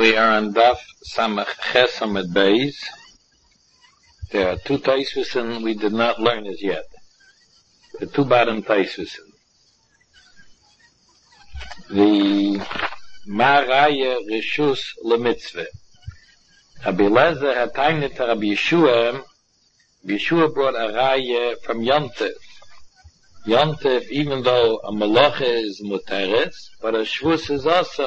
We are on Daf Samach Ches Amud Beis. There are two Taisvusin we did not learn as yet. The two bottom Taisvusin. The Maraya Rishus LeMitzvah. Rabbi Eliezer had time to Rabbi Yeshua. Yeshua brought a raya from Yontif. Yontif, even though a malacha is muteres, but a shvus is also.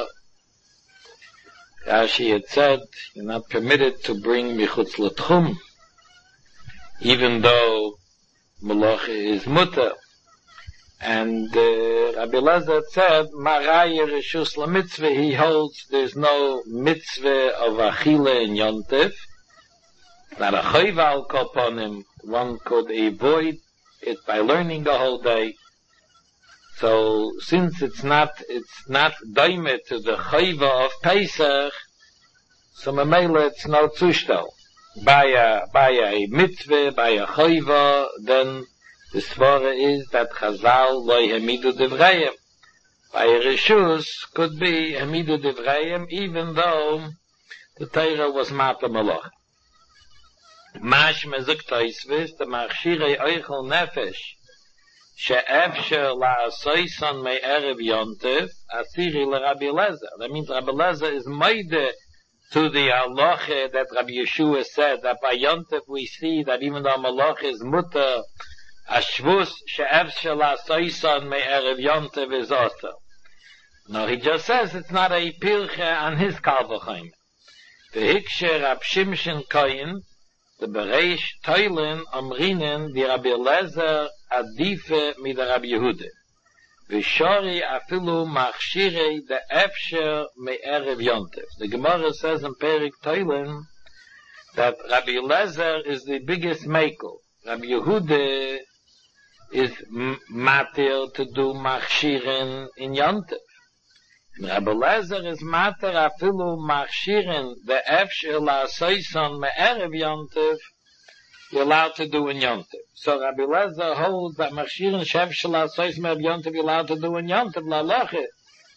Rashi had said, you're not permitted to bring michutz l'tchum, even though malacha is muter. And Rabbi Eliezer said, Maraya Rishus LaMitzvah, he holds there's no mitzvah of achila in Yontif. Not a chayva al koponim, one could avoid it by learning the whole day. So since it's not daime to the chayva of Pesach, so memela it's no zushtel. By a mitzvah, by a chayva, then the svara is that Chazal loy hamidu divrayim. By a rishus could be hamidu divrayim, even though the Torah was mata malach. Mash mezuk taisvis, the machshirei oichel nefesh, she'efsher la'asoyson me'erev yontif, asiri l'Rabbi Eliezer. That means Rabbi Eliezer is meide to the halacha that Rabbi Yeshua said, that by yontif we see that even though malacha is mutter, ashvus she'efsher la'asoyson me'erev yontif is also. No, he just says it's not a pilche on his kalvachayim. The hiksher Rab Shimshon Koyin, the Bereish Toilin Amrinen the Rabbi Eliezer Adife mi the Rabbi Yehuda. V'shori afilu machshirei the efsher me'erev yontif. The Gemara says in Perik Toilin that Rabbi Eliezer is the biggest makel. Rabbi Yehuda is matir to do machshiren in yontif. Rabbi Eliezer is mater afilu machshirin the efshir la'asoyson me'erev yontif, you're allowed to do in yontif. So Rabbi Eliezer holds that machshirin she'efshir la'asoyson me'erev yontif you're allowed to do in yontif la'loche.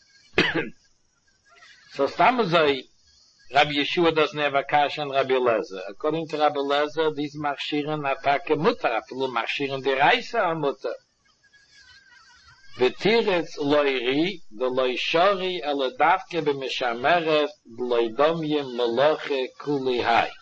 So stamazoi, Rabbi Yeshua doesn't have a kash on Rabbi Eliezer. According to Rabbi Eliezer, these machshirin atake mutter, afilu machshirin deraisa are mutter. V'tiretz loiri, the loishori eladavke b'mishameret, loidomyim meloche kuli hai.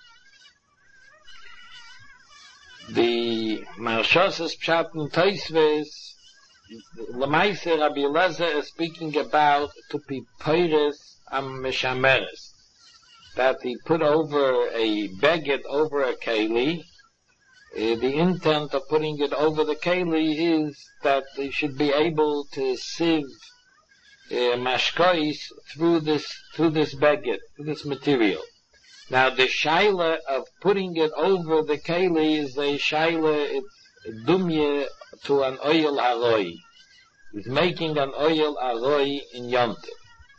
The Marshos's Pshat and Tosfos, Lemaise Rabbi Eliezer is speaking about to be peiris am mishameres, that he put over a beged over a keli. The intent of putting it over the keli is that they should be able to sieve mashkois through this beged, through this material. Now the shaila of putting it over the keli is a shaila, it's dumye to an oil aroi. He's making an oil aroi in yontif.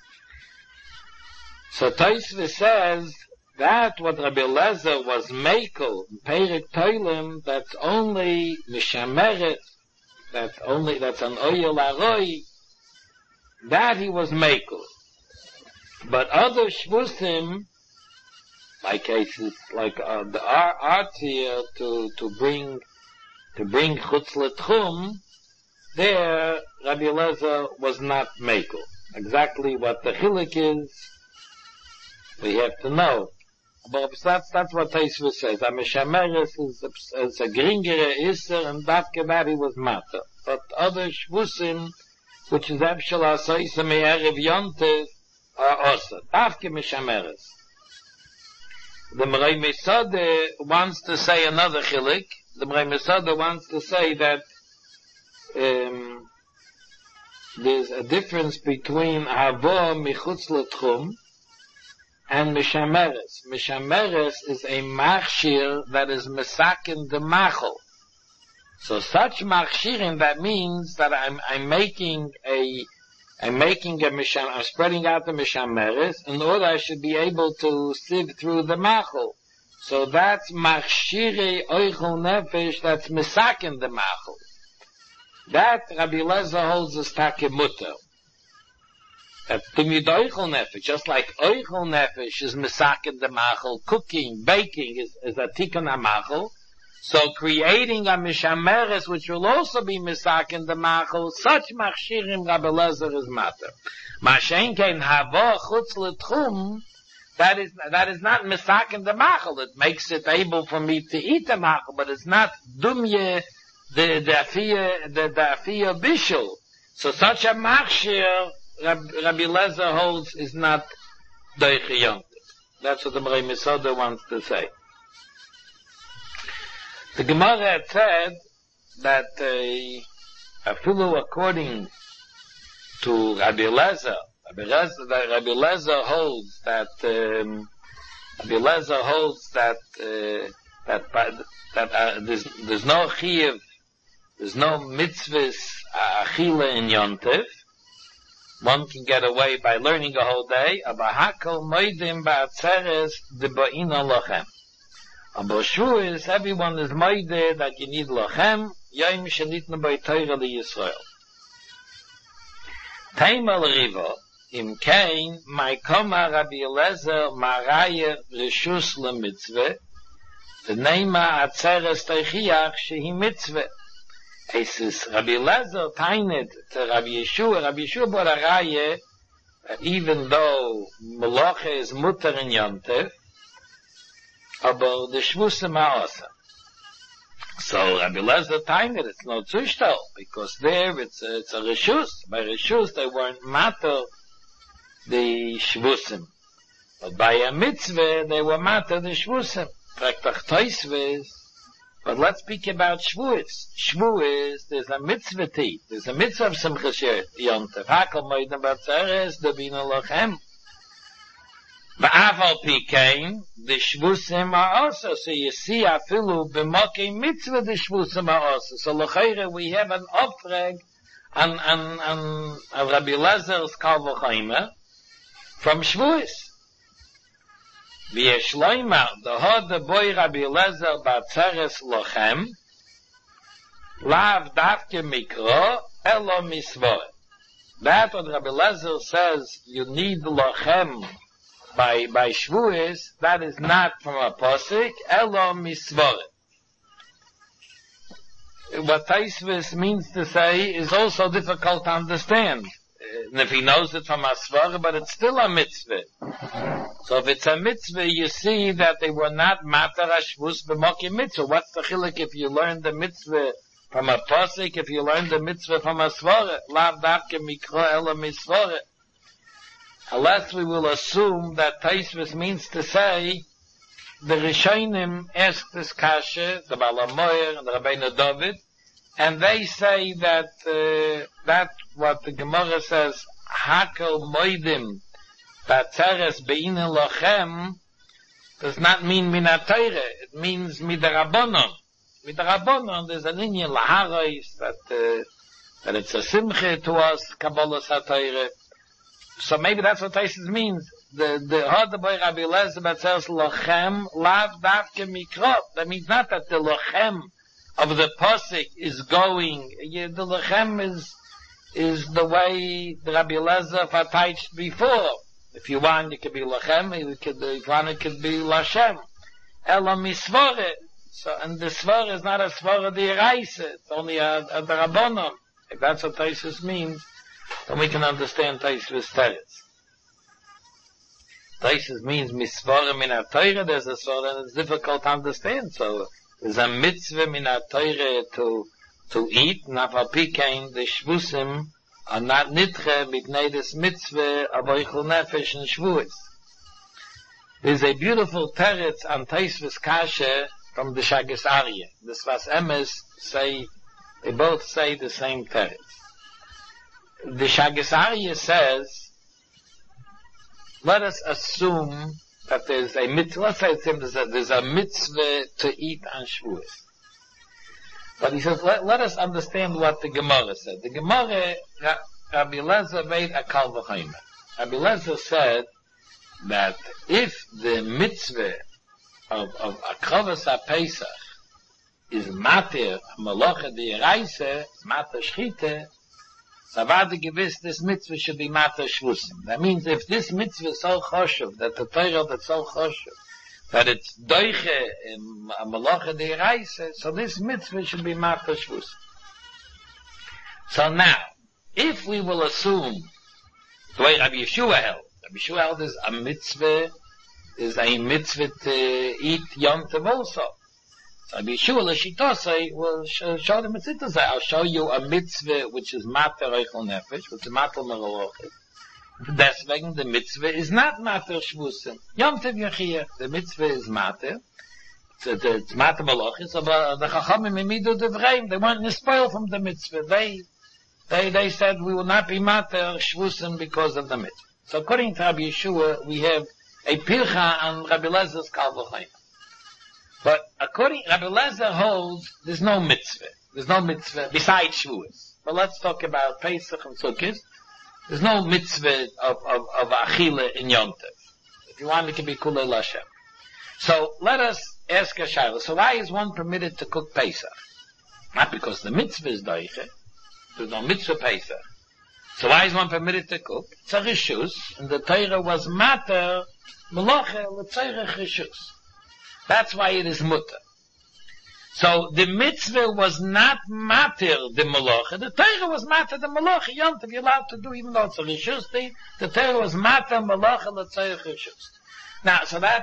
So Tosfos says that what Rabbi Eliezer was mekel, Perik Toilim, that's only mishameret, that's an oyel aroi, that he was mekel. But other shvusim, like cases like the art here to bring chutz l'tchum, there Rabbi Eliezer was not mekel. Exactly what the chiluk is, we have to know. But that's what Tosfos says. A mishameres is a gringere iser, and that he was matter. But other shvusim, which is efshel asoysa me'erev yontif, are also. Davke mishameres. The Merei Mesode wants to say another chilik. The Merei Mesode wants to say that there's a difference between havo michutz l'tchum and mishameres. Mishameres is a machshir that is mesakin the machol. So such machshirin, that means that I'm spreading out the mishameres in order I should be able to sieve through the machol. So that's machshirei oichel nefesh, that's mesakin the machol. That Rabbi Eliezer holds as take mutter. Just like oichel nefesh is misaken the machel, cooking, baking is a tikkun machel. So creating a mishameres which will also be misaken the machel, such machshirim Rabbi Eliezer is matter. Mashenkein hava chutz l'tchum, that is not misaken the machel. It makes it able for me to eat the machel, but it's not dumye the afiyah bishul. So such a machshir Rabbi Eliezer holds is not doiche yontif. That's what the Morei Mesoda wants to say. The Gemara had said that afilu according to Rabbi Eliezer holds that there's no chiyuv, there's no mitzvahs achila in yontif. One can get away by learning a whole day. Abahakol moedim ba'atzeres deba'ina lochem. Aboshu everyone is moede that you need lochem. Yom shenitna b'Torah liYisrael. Teimal rivo im kein ma'ikoma Rabbi Eliezer ma'raya reshus lemitzvah. The neima atzeres teichiach shehi mitzvah. Es ist Rabbi Eliezer tainet to Rabbi Yeshua. Rabbi Yeshua brought a raya, even though Melacha is mutter in Yontif, aber the Shvusim ha'asa. So Rabbi Eliezer tainet, it's not zushtal, because there it's a Reshus. By Reshus they weren't matter the Shvusim. But by a mitzvah they were matter the Shvusim. Traktach Toisves. But let's speak about Shavuos. Shavuos, there's a mitzvah tea. There's a mitzvah of Simchas Yontif. Hakol moedim b'atzeres debina lochem. Ba'aval pikein, the Shavuosim are also. So you see, afilu b'mokei mitzvah the Shavuosim are also. So l'chayre we have an aufreg on Rabbi Elazar's Kal V'chomer from Shavuos. V'yesh loymar, the hod the boy Rabbi Eliezer b'atzeres lochem, lav davke mikro, elo misvor. That what Rabbi Eliezer says, you need lochem by Shavuos, that is not from a posik, elo misvor. What Taisvis means to say is also difficult to understand. And if he knows it from a svara, but it's still a mitzvah. So if it's a mitzvah, you see that they were not matar hashvus b'mokim mitzvah. What's the chiluk if you learn the mitzvah from a posik, if you learn the mitzvah from a svara? Lav davke mikro ela misvara. Unless we will assume that Taisvis means to say, the Rishonim asked this kasha, the Baal HaMoyer and the Rabbeinu David, and they say that that what the Gemara says, Hakel moedim b'atzeres be'ina lochem, does not mean minat Torah. It means midarabonon. Midarabonon, there's an inyan laharais that it's a simcha to us, Kabbalah HaTorah. So maybe that's what Taisus means. The hod boy Rabbi Eliezer b'atzeres lochem lav davke mikrot. That means not that the lochem of the posik is going. The lechem is the way the Rabbi Eliezer fatayt before. If you want, it could be lechem. If you want, it could be lashem. Ela misvore. So, and the svore is not a svore d'iraisa. It's only a darabonon. If that's what Taisus means, then we can understand Taisus teretz. Taisus means misvore min ha-Torah. There's a svore, and it's difficult to understand. So there's a mitzvah min ha-Torah to eat, nafalpikein, the shvusim are not nitche mitnei des mitzvah avoichel nefesh and shvuos. There's a beautiful teretz on Taisvis Kasha from the Shagas Aryeh. The Sfas Emes say, they both say the same teretz. The Shagas Aryeh says, let us assume that there's a mitzvah, let's say there's a mitzvah to eat on Shavuos. But he says, let us understand what the Gemara said. The Gemara, Rabbi Eliezer made a Kal V'chomer. Rabbi Eliezer said that if the mitzvah of Akrovas HaPesach is matir, malacha d'iraisa, matir shchita, So vada gewiss, this mitzvah should be matter shvusim. That means if this mitzvah is so choshev, that the Torah that's so choshev, that it's doiche in a malacha deiraisa, so this mitzvah should be matter shvusim. So now, if we will assume the way Rabbi Yeshua held is a mitzvah to eat Yom Tov also. So Rabbi Yeshua l'shitosai will show the mitzvah. I'll show you a mitzvah which is mater eichel nefesh, which is mater meralochis. Deswegen the mitzvah is not mater shvusim. Yom Tov Yechiyah, the mitzvah is mater. It's mater meralochis, but the Chachamim imidu devreim, they weren't nespoil from the mitzvah. They said we will not be mater shvusim because of the mitzvah. So according to Rabbi Yeshua, we have a pircha on Rabbi Lezer's kal v'chayim. But according, Rabbi Lezer holds, there's no mitzvah besides Shavuos. But let's talk about Pesach and Sukkot. There's no mitzvah of Achila in Yom Tov. If you want, it can be Kulei Lashem. So let us ask a shayla. So why is one permitted to cook Pesach? Not because the mitzvah is doiche. There's no mitzvah Pesach. So why is one permitted to cook? It's a rishus, and the Torah was mater meloche l'tzorech rishus. That's why it is mutter. So the mitzvah was not mater the meloche. The Torah was mater the meloche. Yom Tov you're allowed to do, even though it's a rishus thing. The Torah was mater meloche l'tzorech rishus. Now,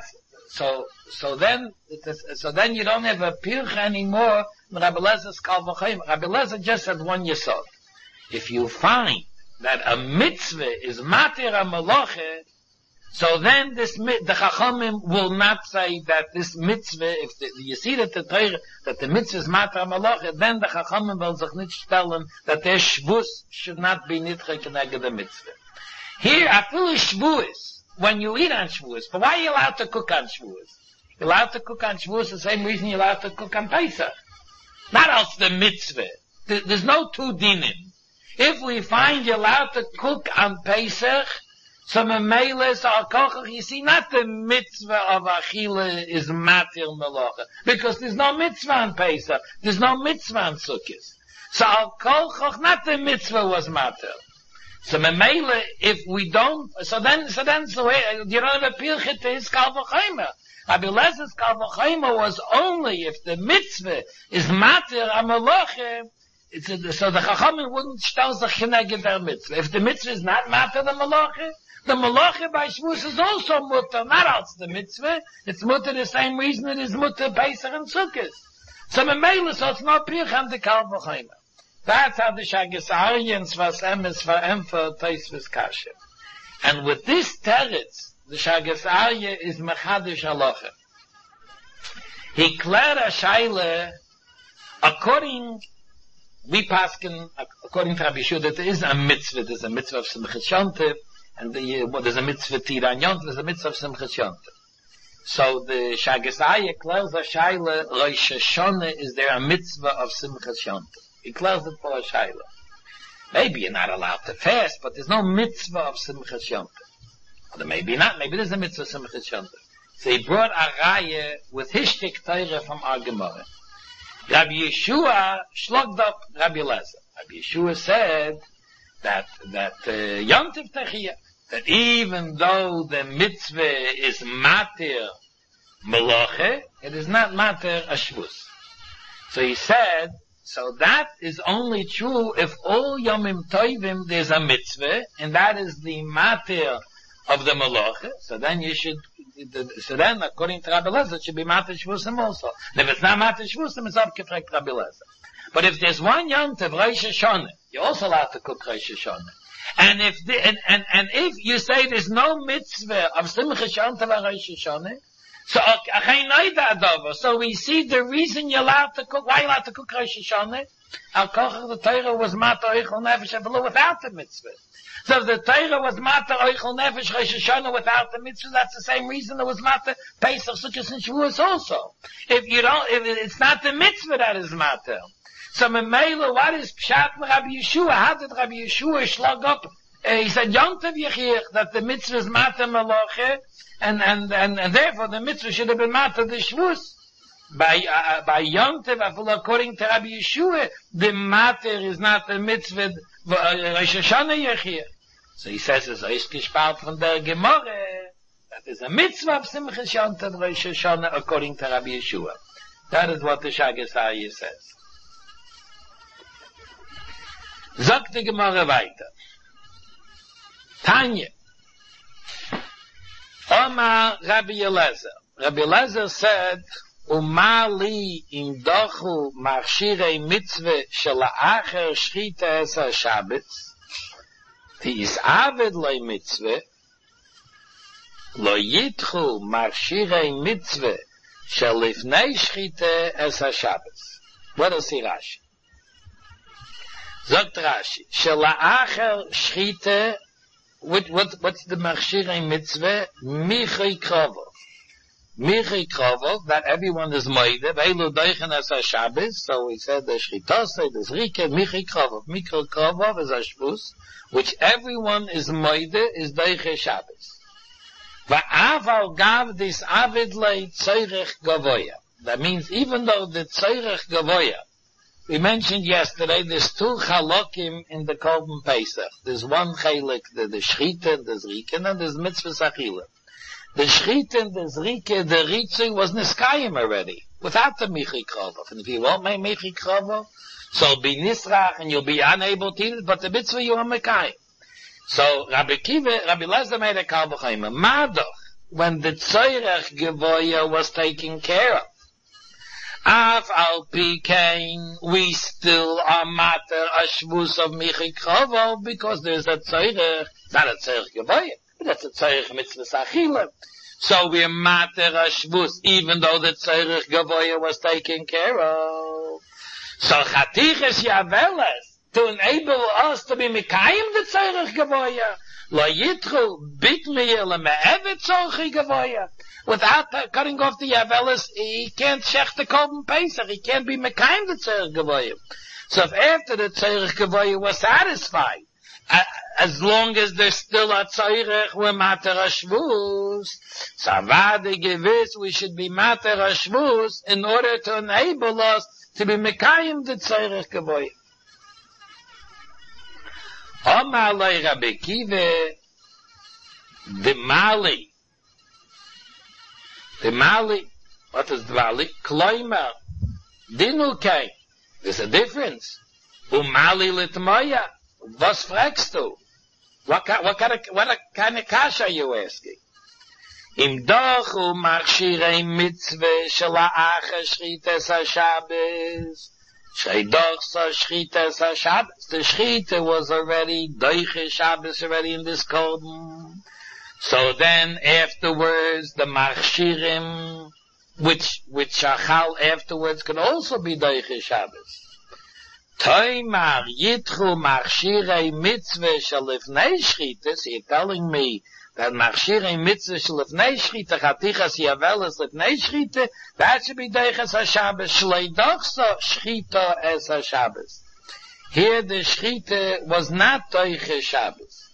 so then you don't have a pircha anymore. Rabbi Lezer's kal v'chayim. Rabbi Lezer just had one yesod. If you find that a mitzvah is mater a meloche, so then the Chachamim will not say that this mitzvah, you see that the mitzvah is mater a meloche, then the Chachamim will sich nicht stellen that their shvus should not be nitche keneged the mitzvah. Here, afilu shvus, when you eat on shvus, but why are you allowed to cook on shvus? You're allowed to cook on shvus the same reason you're allowed to cook on Pesach. Not else the mitzvah. There's no two dinim. If we find you're allowed to cook on Pesach, so memeles al kochach, you see, not the mitzvah of achila is matir melocha, because there's no mitzvah on Pesach, there's no mitzvah on Sukkot. So al kochach, not the mitzvah was matir. So memele, if we don't, so then you don't have a pilchit to his kal v'chayma. Rabbi Lezer's kal v'chayma was only if the mitzvah is matir a melocha. So the Chachamim wouldn't stell the cheneged their mitzvah. If the mitzvah is not matter the malacha by Shavuos is also mutter, not else the mitzvah. It's mutter the same reason it is mutter Pesach and Sukkot. So it's not pircham the kal v'chayma. That's how the Shagas Aryeh and Svas Emes for Tosfos Kasher. And with this teretz, the Shagas Aryeh is mechadish halacha. He cleared a shaila according to Rabbi Yeshua, that there is a mitzvah. There's a mitzvah of Simchas Yontif, and there's a mitzvah Tiran Yontif, there's a mitzvah of Simchas Yontif. So the Shagas Aryeh clears a shaila, Rosh Hashanah, is there a mitzvah of Simchas Yontif? He clears it for a shaila. Maybe you're not allowed to fast, but there's no mitzvah of Simchas Yontif. Or maybe not, maybe there's a mitzvah of Simchas Yontif. So he brought a raya with Hishtik Torah from our Gemara. Rabbi Yeshua shlogged up Rabbi Lezer. Rabbi Yeshua said that Yom Tov Techiyah, that even though the mitzvah is matir meloche, it is not matir a shvus. So he said, so that is only true if all Yomim Tovim there's a mitzvah, and that is the matir of the meloche. So then according to Rabbi Lezer, it should be matir shvusim also. And if it's not matir shvusim, it's abgefragt Rabbi Lezer. But if there's one Yom Tov Rosh Hashanah, you're also allowed to cook Rosh Hashanah. And if you say there's no mitzvah of Simchas Yom Tov Rosh Hashanah, so we see the reason you're allowed to cook. Why are you allowed to cook Rosh Hashanah? Al kochach the Torah was matar oichel nefesh without the mitzvah. So if the Torah was matar oichel nefesh Rosh Hashanah without the mitzvah, that's the same reason it was matar Pesach, Sukkot, and Shavuos also. If it's not the mitzvah that is matar. So Memela, what is Pshat Rabbi Yeshua? How did Rabbi Yeshua slug up? He said Yom Tov Yechiyah, that the mitzvah is matar meloche, and therefore the mitzvah should have been matar the Shavuos. By Yom Tov, according to Rabbi Yeshua, the matter is not the mitzvah Rosh Hashanah Yechia. So he says, it's gespart von der Gemorre. That is a mitzvah of Simchas Yontif Rosh Hashanah according to Rabbi Yeshua. That is what the Shagas Aryeh says. Sagt die Gemorre weiter. Tanya. Omar Rabbi Eliezer. Rabbi Eliezer said, Umali in dochu marshirei mitzvah shela'acher shchita es ha-Shabbos, ti is aved loy mitzvah, lo yitchu marshirei mitzvah shelifnei shchita es ha-Shabbos. What does he Rashi? Zogt Rashi, shela'acher shchita, what's the marshirei mitzvah? Michai krovo. Michi Krovov, that everyone is moide, veilu doichen as a Shabbos, so we said the Shchitose, the Zrike, Michi Krovov. Michi Krovov is a Shvus, which everyone is moide, is doiche Shabbos. Va'aval gav dis avid lei tzeirech gavoya. That means even though the tzeirech gavoya, we mentioned yesterday, there's two chalokim in the Korban Pesach. There's one chalik, the Shchita, the Zrike, and there's Mitzvah Achila. The Shchit and the Zrike, the Ritzui was Niskayim already, without the Michi Krovov. And if you won't make Michi Krovov, so it'll be Nisrach and you'll be unable to eat it, but the mitzvah you are Mekayim. So Rabbi Eliezer made a Kal B'Chaim. Madoch, when the Tzeirech Gevoya was taken care of, Af al Pikein, we still are matter a Shvus of Michi Krovov, because there's a Tzeirech, not a Tzeirech Gevoya. That's a tzarech mitzvah achila. So we're mater a shvus, even though the tzarech gavoya was taken care of. So chatiches yaveles, to enable us to be mekayim the tzarech gavoya, lo yitru bit meyele me'evet tzarech gavoya. Without cutting off the yaveles, he can't shech the Korban Pesach, he can't be mekayim the tzarech gavoya. So if after the tzarech gavoya was satisfied, as long as there's still a tzairech, we're mater hashvus. So avade gewiss, we should be mater hashvus in order to enable us to be mekayim the tzairech gavoy. Omar lei Rabbi Kiva, the Mali, what is the Mali? Kloimer, dinukei. There's a difference. Umali litmoya. Was fragst du? What kind of kasha are you asking? Im doch marshirei mitzvah shela'acher shchitas ha-Shabbos. Shrei doch so shchitas ha-Shabbos. The shchita was already, doiche Shabbos already in this Korban. So then afterwards, the marshirim, which shachal afterwards can also be doiche Shabbos. Toimar yitchu marshirei mitzvah shalifnei shchitas. You're telling me that marshirei mitzvah shalifnei shchita chatichas yaveles lifnei shchita, that should be deiches ha-Shabbos. Shlei dochsa shchita es ha-Shabbos. Here the shchita was not deiches Shabbos.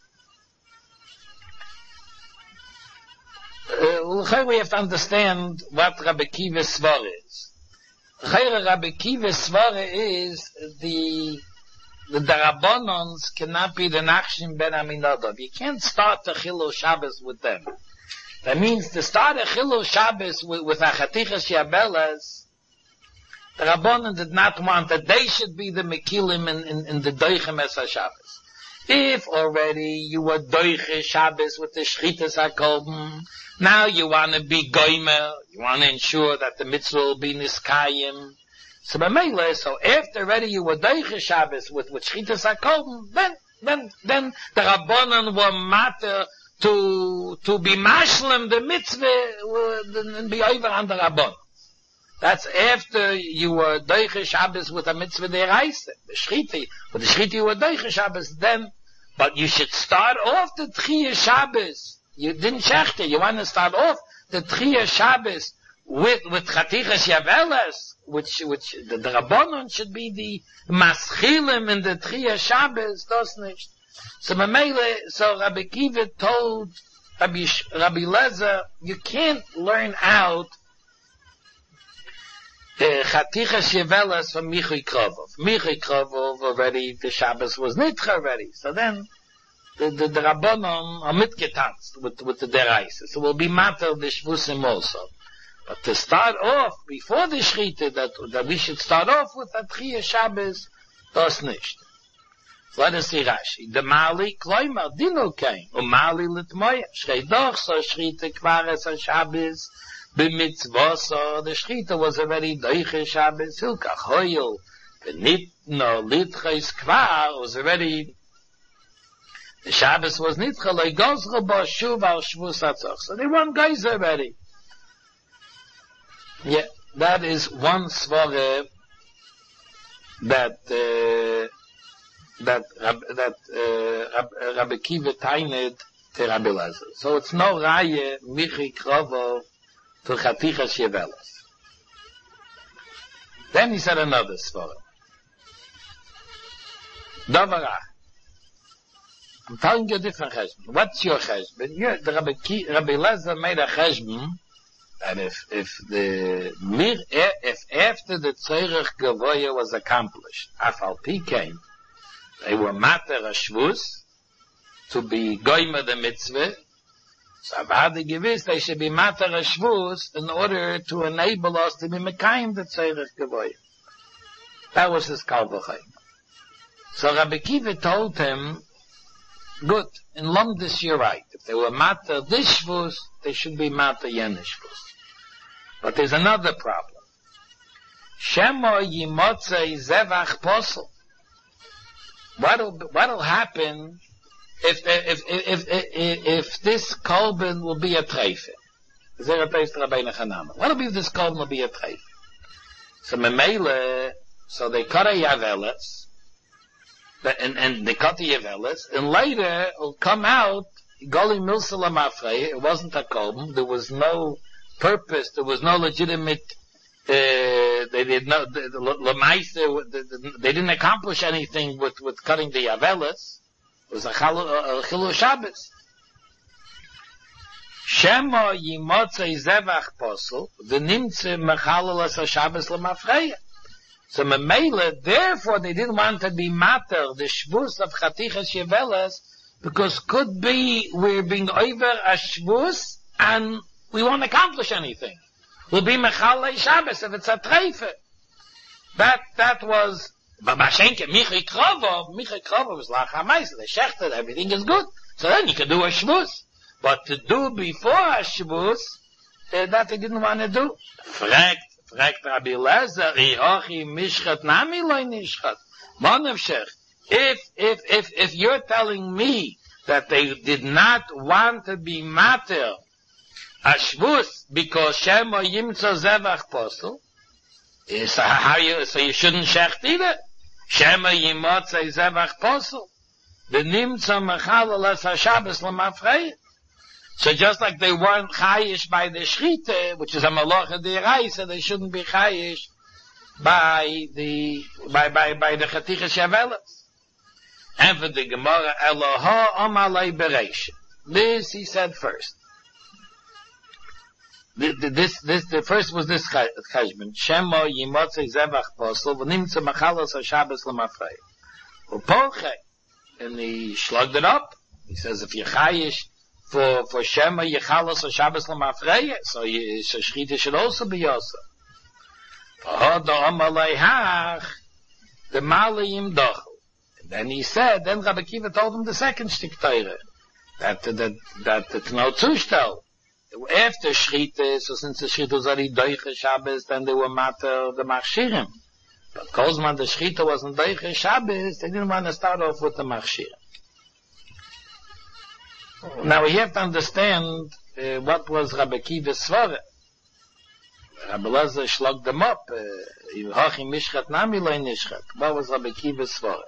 We have to understand what Rabbi Kiva's svar is. Rabbi Kiva's svara is the Darabonons cannot be the Nachshim ben Aminadov. You can't start the Chilul Shabbos with them. That means to start a Chilul Shabbos with a Chatichas Yabelas, the Rabbonon did not want that they should be the Mekilim in the Doichem Es HaShabbos. If already you were Doiche Shabbos with the Shchitas HaKorban, now you want to be goimer, you want to ensure that the mitzvah will be niskayim. So after already you were doiche Shabbos with shchitas hakorban, then the Rabbanan were matter to be mashlim the mitzvah and be over on the Rabbanan. That's after you were doiche Shabbos with a mitzvah deraisa, the shchita. With the shchita you were doiche Shabbos then, but you should start off the Tchiyah Shabbos. You didn't shechte. You want to start off the Tchiyah Shabbos with Chatichas Yaveles, which the Rabbanon should be the Maschilim in the Tchiyah Shabbos. Das nicht. So Rabbi Kiva told Rabbi Eliezer, you can't learn out Chatichas Yevelas from Michai Krovov. Michai Krovov already, the Shabbos was Nitcha already. So then, the Rabbanon are mitgetanzt with the Deraisa. So we'll be matter the Shvusim also. But to start off, before the Shrita, that we should start off with Atchiyah Shabbos, das nicht. So let us see Rashi. The Mali, Kloimer, Dino came. Mali Litmoya. Schrei doch, so Shrita Kvares HaShabbos, B'mitzvoso, the Shrita was already Doiche Shabbos, Hilkach Hoyel, Benitno, Litches Kvar, was already, the Shabbos was Nitcha, like Gozra Bo Shuv al Shvus Hatzach. So they want guys already. Yeah, that is one svara that Rabbi Kiva tained to Rabbi Lazar. So it's no Raya Michi Krovo to Chatichas Yevelas. Then he said another svara. Davarach. I'm telling you a different cheshbon. What's your cheshbon? Rabbi Lazar made a cheshbon. And if after the Tzorech Gavoya was accomplished, Afal came, they were mater a Shvus, to be goyma the mitzvah, so Avada gewiss, they should be mater a Shvus in order to enable us to be mekayim the Tzorech Gavoya. That was his Kal V'Chaim. So Rabbi Kiva told him, good, in Lomdus you're right. If they were mater this Shvus, they should be mater yen Shvus. But there's another problem. Shemo yimotzei zevach posel. What'll happen if this kolben will be a treife? What'll be if this kolben will be a treife? So memele, so they cut a yavelas, and they cut the yavelas, and later it'll come out goli milsala mafrei. It wasn't a kolben. There was no purpose, there was no legitimate, they didn't accomplish anything with cutting the Yavelas. It was a Chilul Shabbos. Shema yimotzei zevach posel, v'nimtze mechalal as HaShabbos l'mafreya. So memele, therefore they didn't want to be matter, the Shvus of Chatichas Yavelas, because could be we're being over a Shvus, and we won't accomplish anything. We'll be Mechalei Shabbos if it's a treife. That was, but Mashenke, Michai Krovov was Lach HaMaisa, the Shechted, everything is good. So then you can do a Shvus. But to do before a Shvus, that they didn't want to do. Fragt Rabbi Lezer, Ihochi Mishchat Nami Loi Nishchat. Monevshech, if you're telling me that they did not want to be matter, a Shvus, because Shema Yimtza Zevach Posel, so you shouldn't shecht either. Shema Yimotza Zevach Posel, the Nimtza Mechalal as HaShabbos L'mafrei. So just like they weren't chayish by the Shrita, which is a Malacha D'Oraisa, they shouldn't be chayish by the Chatichas Yavelas. And for the Gemara, Eloha Omalei Bereisha. This he said first. The first was this cheshbon. Shemo yimotzei zevach posel v'nimtze machalos HaShabbos l'mafrei. U'poche, and he slugged it up. He says if you're chayish for Shemo yichalos HaShabbos l'mafrei, so Shechita should also be also. V'hodo omalei hach, the malayim dochel. And then he said, then Rabbi Kiva told him the second shtik Torah, that it's no zustel. After Shrita, so since the Shrita was already Doiche Shabbos, then they were matter the Machshirim. But Kozman the Shrita wasn't Doiche Shabbos, they didn't want to start off with the Machshirim. Now we have to understand what was Rabbi Kiva's svara. Rabbi Lazar slugged them up. Hachi Mishchat Nami Loi Nishchat. What was Rabbi Kiva's svara?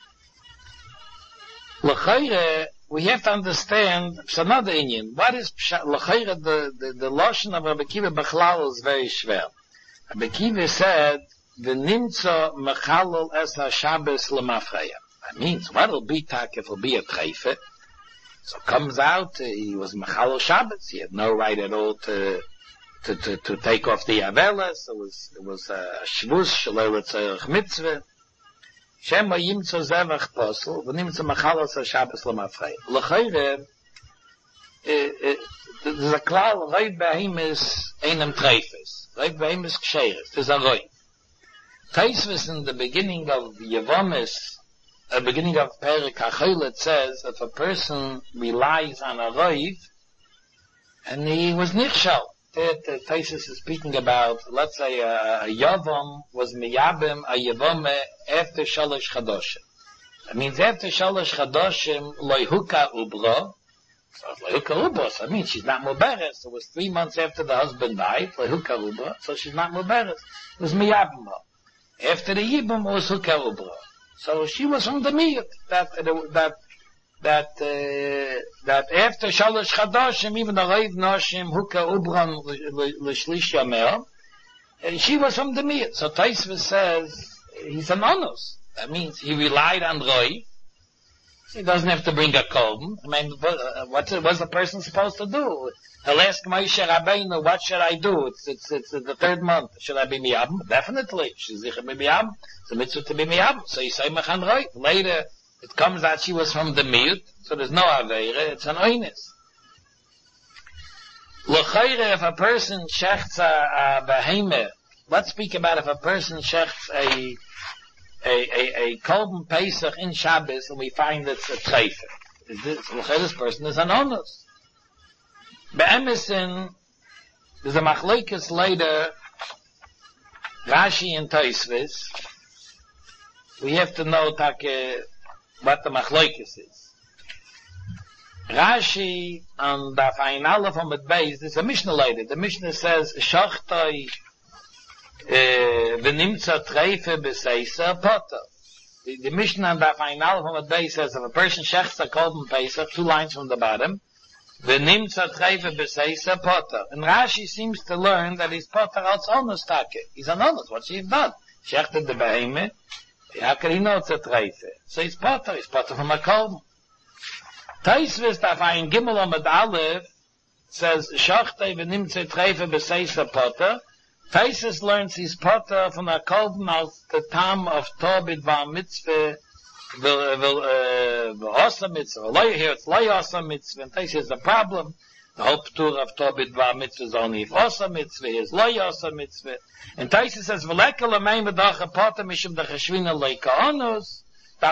L'chayre, we have to understand, it's another Indian. What is l'chayre, the lotion of Rabbi Kiva Bechlal is very schwer. Rabbi Kiva said, v'nimtza mechalol es HaShabbos l'mafreya. That means, what will be tak if it will be a treife? So it comes out, he was mechalol Shabbos. He had no right at all to to take off the avelas. It was a shvus shelo tzarich mitzvah. Shema yimtzo zevach posel v'nimtzo machalos ha-Shabbos l'mafrei. L'chayre, there's a klal, Reiv Behemis einem treifes. Reiv Behemis ksheres. There's a Reiv. Taisvis in the beginning of Yevomis, beginning of Perek HaChoyle, it says, if a person relies on a Reiv, and he was nichshal. Taisvis is speaking about, let's say, a Yavom was miyabim, a Yevome, after Shalosh Chadoshim. That means after Shalosh Chadoshim, loihuka ubro. So loihuka ubro, so I mean, she's not muberes. It was 3 months after the husband died, loihuka ubro, so she's not muberes. It was miyabim. After the Yibum was Hukah Ubra. So she was from the Miyut, that after Shalosh Chadoshim, even the Reiv Noshim, Hukah Ubran, L'Shlish Yamer, she was from the Miyut. So Taisvis says, he's an onus. That means he relied on Reiv. He doesn't have to bring a kolben. I mean, what's the person supposed to do? He'll ask Moshe Rabbeinu, what should I do? It's the 3rd month. Should I be miyabim? Definitely. She's sicher be miyabim. It's a mitzvah to be miyabim. So you say mechan Reiv. Later, it comes out she was from the miyut, so there's no aveira. It's an oines. L'chayre, if a person shechts a behemeh, let's speak about if a person shechts a kolben Pesach in Shabbos, and we find it's a treifer. This person is an onus. Be'emesin, there's a machlekes later, Rashi and Tosfos. We have to know what the machlekes is. Rashi on the final of the base, there's a Mishnah later. The Mishnah says, Shachtoi v'nimtza treife b'seisa potter. The Mishnah on the final of the base says, if a person shechts a kolben Pesach, 2 lines from the bottom, v'nimtza treife b'seisa potter. And Rashi seems to learn that he's potter als onus take. He's an onus. What's he done? Shechted the behemeh. How can he know it's a treife? So he's potter from a kolben. Taisvis Tafayin Gimel Amud Aleph says Shachtei v'nimtze treife b'seisa potter. Taisvis learns he's potter from a kolben as the time of Tobit Bar Mitzvah v'osa mitzvah. Here it's loy osa mitzvah. And Taisvis is a problem. The whole p'tur of Tobit Bar Mitzvah is only if osa mitzvah. Here's loy osa mitzvah. And Taisvis says v'leka l'mein v'dacha potter mishum d'chashvina leika onus.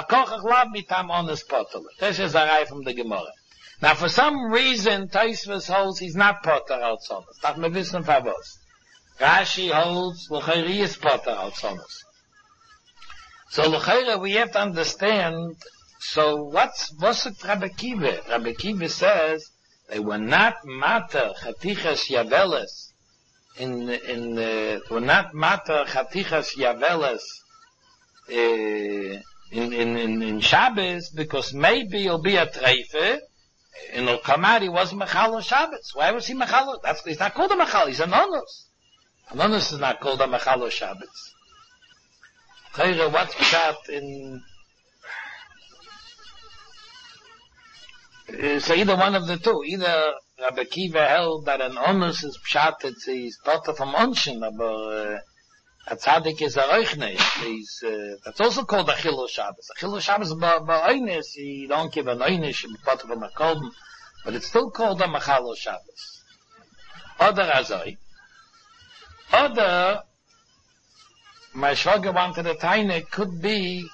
This is a rai from the Gemara. Now, for some reason, Taisvis holds he's not potter outsonus. That me wissen favos. Rashi holds l'chayri is potter outsonus. So l'chayri we have to understand. So what's it Rabbi Kiva? Rabbi Kiva says they were not matter chatichas yaveles were not matter chatichas yaveles. In Shabbos, because maybe it'll be a treife, and it'll come out he wasn't mechal Shabbos. Why was he mechal? He's not called a mechal, he's an onus. An onus is not called a mechal Shabbos. What's pshat in... So either one of the two. Either Rabbi Kiva held that an onus is pshat, he's potter from onshin, but... A tzaddik is a oichne. That's also called a chilul Shabbos. A chilul Shabbos ba'oines, you don't give an oinish, but from a kolben, but it's still called a machalo Shabbos. Other azoi. Other, my shwager wanted a taine, could be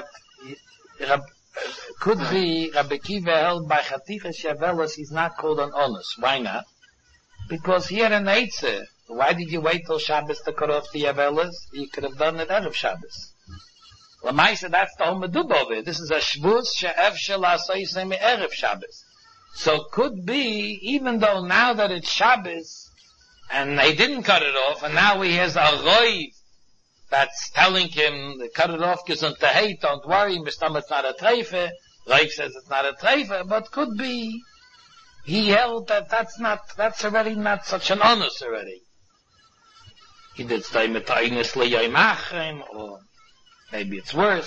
Rabbi Kiva held by Chatichas Yavelos, he's not called an onus. Why not? Because he had an eitzeh. Why did you wait till Shabbos to cut off the Yavelas? You could have done it out of Shabbos. Lamaisa, that's the whole meduba of it. This is a shvus she'ev she'lasayisem erev Shabbos. So could be, even though now that it's Shabbos, and they didn't cut it off, and now he has a roiv that's telling him, cut it off, gesund to hate, don't worry, mistam it's not a treife, roiv says it's not a treife, but could be, he held that that's already not such an onus already. He did stay mit eigenes liyayimachem, or maybe it's worse.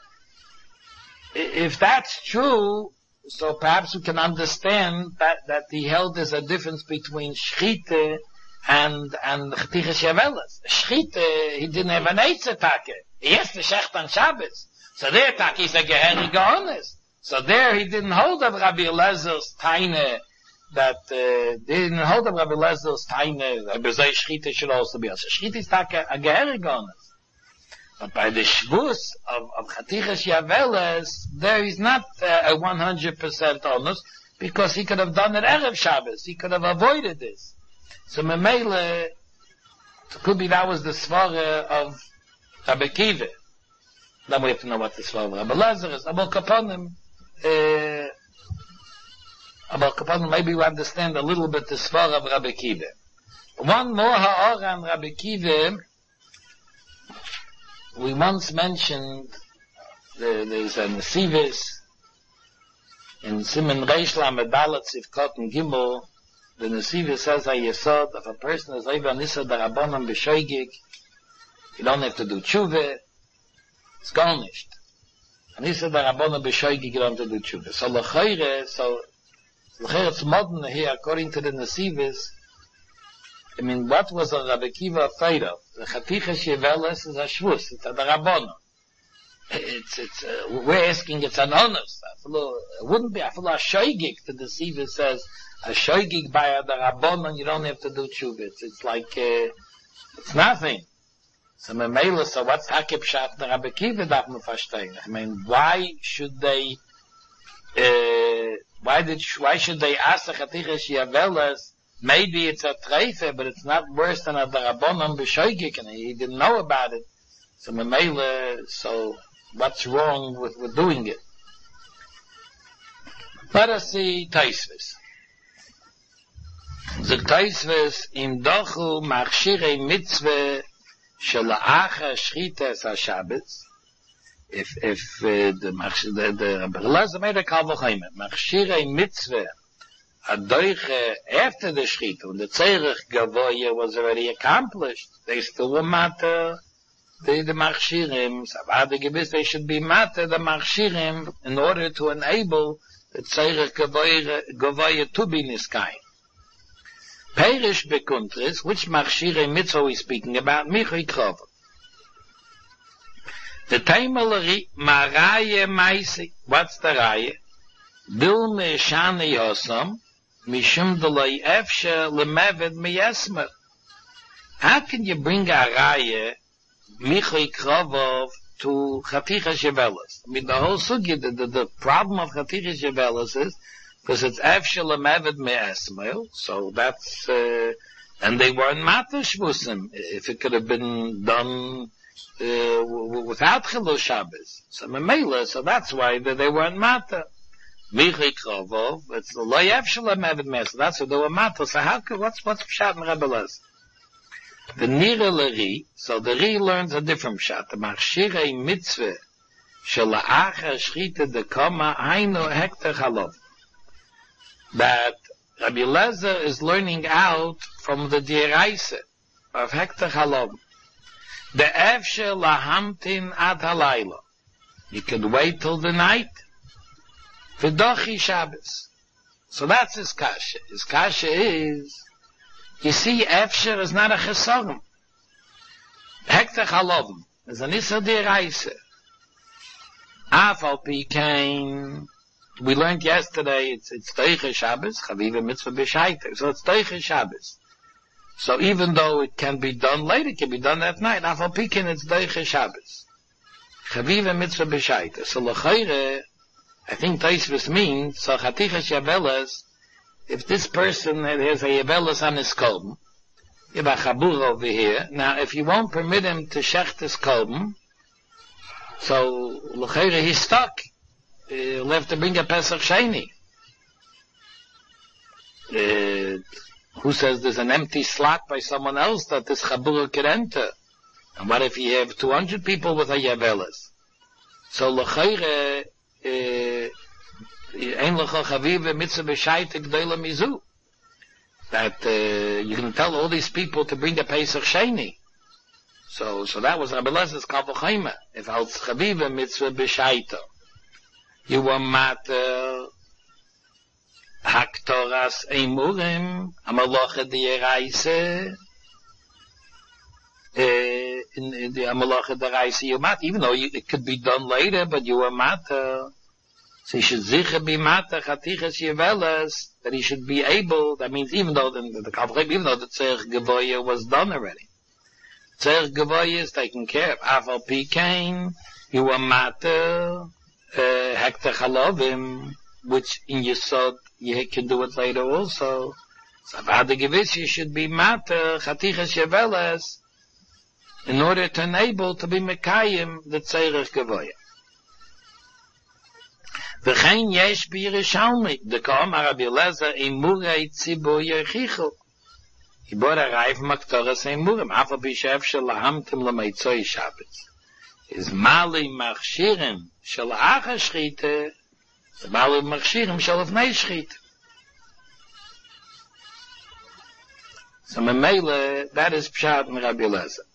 If that's true, so perhaps we can understand that he held there's a difference between shchite and Chatichas Yavelas. Schite, he didn't have an Eitzatake. He has to shecht on Shabbos. So there, Taki is a Geherig honest. So there, he didn't hold of Rabbi Elazar's Taine, that, they didn't hold of Rabbi Elazar's Taine, Bezei Schite should also be. So Schite is Taki a Geherig honest. But by the Shvus of Chatichas Yavelas, there is not a 100% honest, because he could have done it Erev Shabbos. He could have avoided this. So Memele, it could be that was the Svara of Rabbi Kiva. Then we have to know what the Svara of Rabbi Elazar is. Abel Kaponim, maybe we understand a little bit the Svara of Rabbi Kiva. One more ha'ora on Rabbi Kiva, we once mentioned, there's a Nesivis, in Siman Reish Lamed Dalet Sivkot and Gimel, the Nesivis says Yesod, if a person is over Nisa Darabonon B'Shoigig, you don't have to do tshuva, it's garnished. Nisa Darabonon B'Shoigig, you don't have to do tshuva. So L'chayre, it's modern here, according to the Nesivis, I mean, what was a Rabbi Kiva afraid of? The Chatichas Yavelas is a shvus, it's a Darabonon. We're asking, it's an honest. It wouldn't be, I feel a shoygig, the deceiver says, a shoygig by a Rabbanon, you don't have to do tshuva. It's like, it's nothing. So Memela, so what's Hakib Shat, the Rabbi Kiva darf man verstehen? I mean, why should they ask the Chatichas Yavelas, maybe it's a treife, but it's not worse than a Rabbanon b'shoygig, and he didn't know about it. So Memela, so what's wrong with doing it? Let us see Taisvis. The Taisvis im Dochu machshirei mitzvah shel acha shchitas haShabbos. If the Rabbi Elazar made a kal v'chomer machshirei mitzvah adoiche after the shchita, when the tzerich gavoya was already accomplished, they still were matter. The machshirim, Savada Gebis, they should be matter the machshirim in order to enable the Tzerich Gavoya to be niskain. Perish bekuntris, which machshirim mitzvah we speaking about, Michoi Krova. The Taimalari, Maraye Maisi, what's the Raye? Dil me Shani Yosam, Mishum Delay Efshe, Lemeved Meyesmer. How can you bring a Raye Michoi Krovov to Chatichas Yavelas? I mean, the whole sugi, the problem of Chatichas Yavelas is, because it's Efshel Mevid Me'esmail, so that's, and they weren't Matash Musim, if it could have been done, without Chilul Shabbos. So Memela, so that's why they weren't Mata. Michoi Krovov, it's the Loi Efshel Mevid Me'esmail, that's what they were Mata. So how could, what's Pshat in Rabbi Elazar? The Nira Leri, so the Ri learns a different shot. The Machshirei Mitzvah shel ha'acha shchita dekoma hainu hekter halov. That Rabbi Elazar is learning out from the Diraisa of hekter halov. The efshe lahamtin ad halayla. You could wait till the night. V'dochi Shabbos. So that's his kasha. His kasha is, you see, Efsher is not a chesarim. Hekter halovim is an issa diraisa. Afal pikein, we learned yesterday, it's Teiche Shabbos, Chaviva Mitzvah B'Shaita, so it's Teiche Shabbos. So even though it can be done late, it can be done at night. Afal pikein, it's Teiche Shabbos. Chaviva Mitzvah B'Shaita. So l'chayre, I think Taisvis means, so Chatichas Yavelas, if this person has a Yavelas on his kolben, you have a Chabur over here. Now, if you won't permit him to shecht his kolben, so l'chayre he's stuck. He'll have to bring a Pesach Sheni. Who says there's an empty slot by someone else that this Chabur could enter? And what if you have 200 people with a Yavelas? So l'chayre, that you can tell all these people to bring a Pesach Sheni. So that was Rabbi Elazar's Kal V'Chomer. If al Chaviva Mitzvah B'Shaita, you were matter Haktoras Eimurim, Amalocha de Reise, in the Amalocha de Reise you mat, even though it could be done later, but you were matter. So he should zicher be matter, Chatiches Yeveles, that he should be able, that means even though even though the Tzerich Gevoya was done already. Tzerich Gevoya is taken care of. Afal Pikain, you were matter, Hekter Chalovim, which in Yesod, you can do it later also. So about the Gewiss, you should be matter, Chatiches Yeveles, in order to enable to be Mekayim, the Tzerich Gevoya. V'chein yesh b'Yerushalmi, dekam Rabbi Eliezer imurei tzibur yerchichu. He bought a reif maktoras imurim, afal b'shev shel lahamtim l'meitzoi Shabbos. Is mali machshirim shel acha shchite, the mali machshirim shel avnei shchite. So memele, that is pshat in Rabbi Eliezer.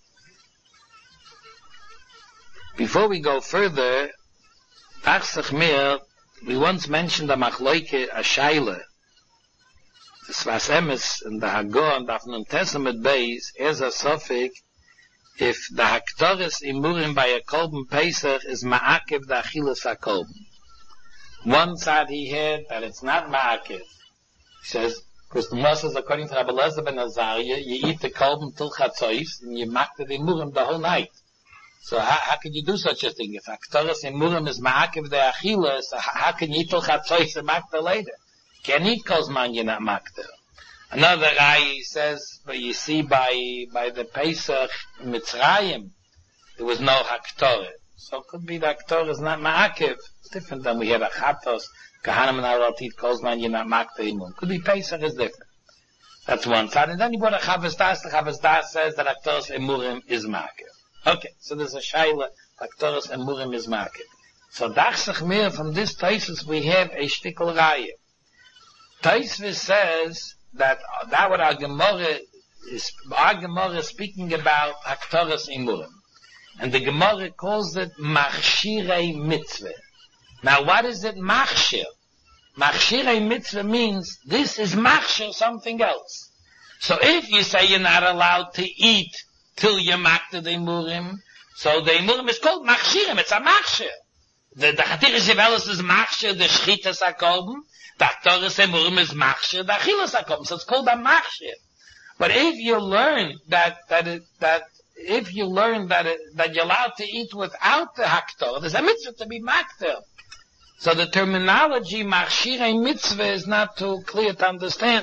Before we go further, Tachsach Mir, we once mentioned the Machloike Ashayla, the Sfas Emes and the Hagor and the Afnun Testament base, as a Sofik, if the Haktoris Imurim by a Kolben Pesach is Ma'akev the Achilas HaKolben. One side he had that it's not Ma'akev. He says, because the Moshe is according to Rabbi Eliezer ben Azariah, you eat the Kolben till Chatzos, and you make the Imurim the whole night. So how can you do such a thing? If Haktoras Imurim is Ma'akev the Achila, so how can you eat till Chatzos and Makta later? Can't eat Kozman, you're not Makta. Another guy says, but you see by the Pesach Mitzrayim, there was no Haktorah. So it could be the Haktorah is not Ma'akev. It's different than we have a Chatos, Kahanim and Arat eat Kozman, you're not Makta Imurim. Could be Pesach is different. That's one side. And then you brought a Chavos Das. The Chavos Das says that Haktoras Imurim is Ma'akev. Okay, so there's a Shaila, Haktoras and Murim is market. So Dachsach Mir, from this Taisus we have a Shtikl Raya. Taisus says that what our Gemara is speaking about Haktoras and Murim. And the Gemara calls it Machshirei Mitzvah. Now what is it Machshir? Machshirei Mitzvah means this is Machshir something else. So if you say you're not allowed to eat till you makta the Imurim. So the Imurim is called Machshirim. It's a Machshir. The Chatiches Yeveles is Machshir, the Shchitas HaKolben. The Haktoras Imurim is Machshir, the Achilas HaKolben. So it's called a Machshir. But if you learn that you're allowed to eat without the Haktorah, there's a mitzvah to be makta. So the terminology Machshirei Mitzvah is not too clear to understand.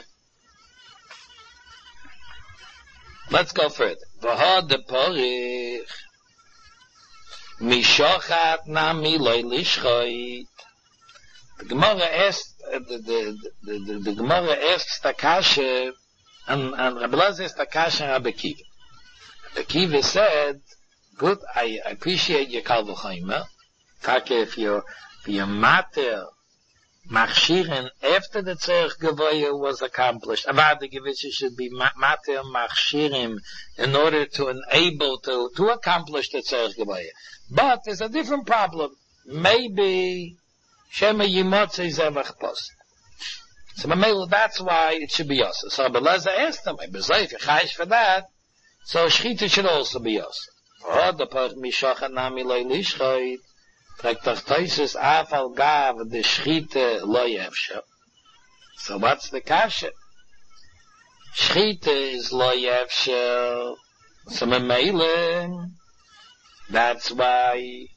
Let's go further. V'hod de porich mishochat nami loy lishchoit. The Gemara asks the Gemara asks the kasha, and Rabbi Eliezer asked the kasha and Rabbi Kiva. Rabbi Kiva said, "Good, I appreciate your kal v'chomer. If you're mater Machshirin after the Tzerich Gevoya was accomplished. Avad the Gevisha should be mater Machshirim in order to enable to accomplish the Tzerich Gevoya. But there's a different problem. Maybe Shema Yimotze Zevach Post. So that's why it should be Yosa. So Rabbi Eliezer asked him, if you're chayish for that, so Shchita should also be Yosa. For the part Mishachat Nami Loi Lishchoit. Taisus afal gav the shchite lo yefsha. So what's the kasha? Shchite is lo yefsha. So memele, that's why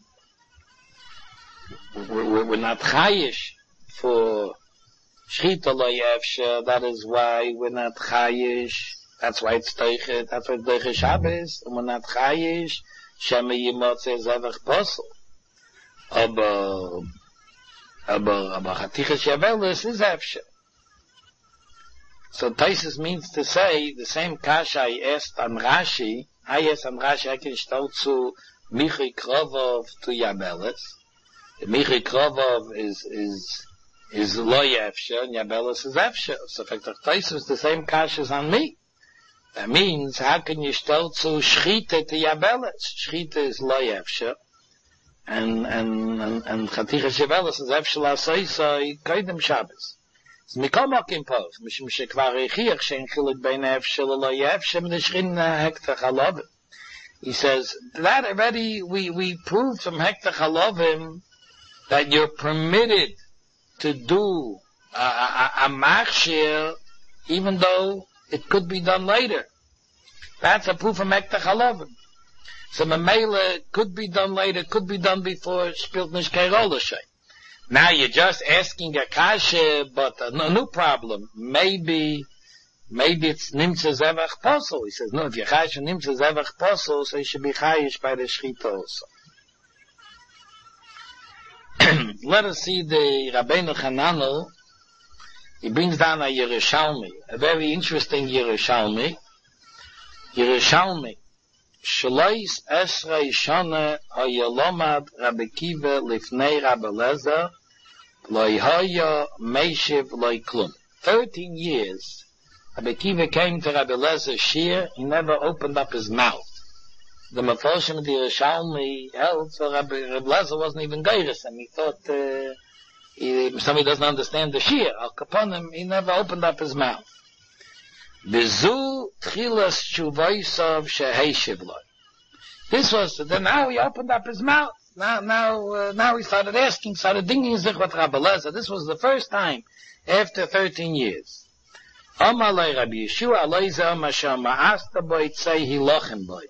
we're not chayish for shchite lo yefsha. That is why we're not chayish. That's why it's teiche. That's why it's teiche Shabbos. And we're not chayish. Shema yimotze zevach posel. Aber Chatiches Yeveles is Efshe. So Taisus means to say, the same kasha I asked on Rashi, I can start to Michi Krovov to Yabeles. Michi Krovov is Lo Yefshe, and Yabeles is Efshe. So in fact, Taisus, the same kasha is on me. That means, how can you start to Shchite to Yabeles? Shchite is Lo Yefshe. And Chatiches Yeveles is Efshel HaSoisai Koydem Shabbos. Mikomokim pov, mishum shekvar echiach shein chilik bein efshel lo yefshem nishrin hektach halovim. He says, that already we proved from hektach halovim that you're permitted to do a machshir even though it could be done later. That's a proof from hektach halovim. So Mamela could be done later, could be done before, spilt nish keirola shay. Now you're just asking a kasha, but no problem. Maybe it's nimtza zevach posel. He says, no, if you're kasha nimtza zevach posel, so you should be chayish by the shchita also. Let us see the Rabbeinu Hananel. He brings down a Yerushalmi, a very interesting Yerushalmi. Shlois Esrei Shana Hayalomad Rabbi Kiva Lifnei Rabbi Lezer Loi Hoya Meishiv Loi Klum. 13 years Rabbi Kiva came to Rabbi Lezer's shir. He never opened up his mouth. The Mefarshim of the Yerushalmi held, so Rabbi Lezer wasn't even geiris, and he thought somebody doesn't understand the shir. Al Kaponim, he never opened up his mouth. Bizu tchilas shuvaisav sheheishiv lo. This was, then now he opened up his mouth. Now he started dinging sich with Rabbi Lezer. This was the first time after 13 years. Amalei Rabbi Yeshua Aloize Amasham Ma'asta boy tzei hilochem boy.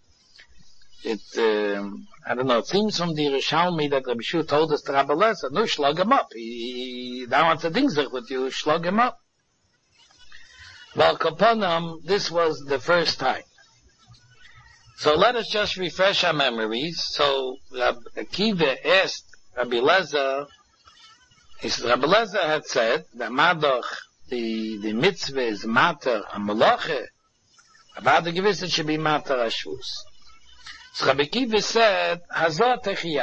I don't know, it seems from the Yerushalmi that Rabbi Yeshua told us to Rabbi Lezer, no, schlag him up. He now wants to ding sich with you, schlag him up. Well, Kapanam, this was the first time. So let us just refresh our memories. So Rabbi Akiva asked Rabbi Lezer, Rabbi Lezer had said that Madoch, the mitzvah is mater amalache, about the gewiss it should be mater ashvus. So Rabbi Akiva said, Hazor techiach.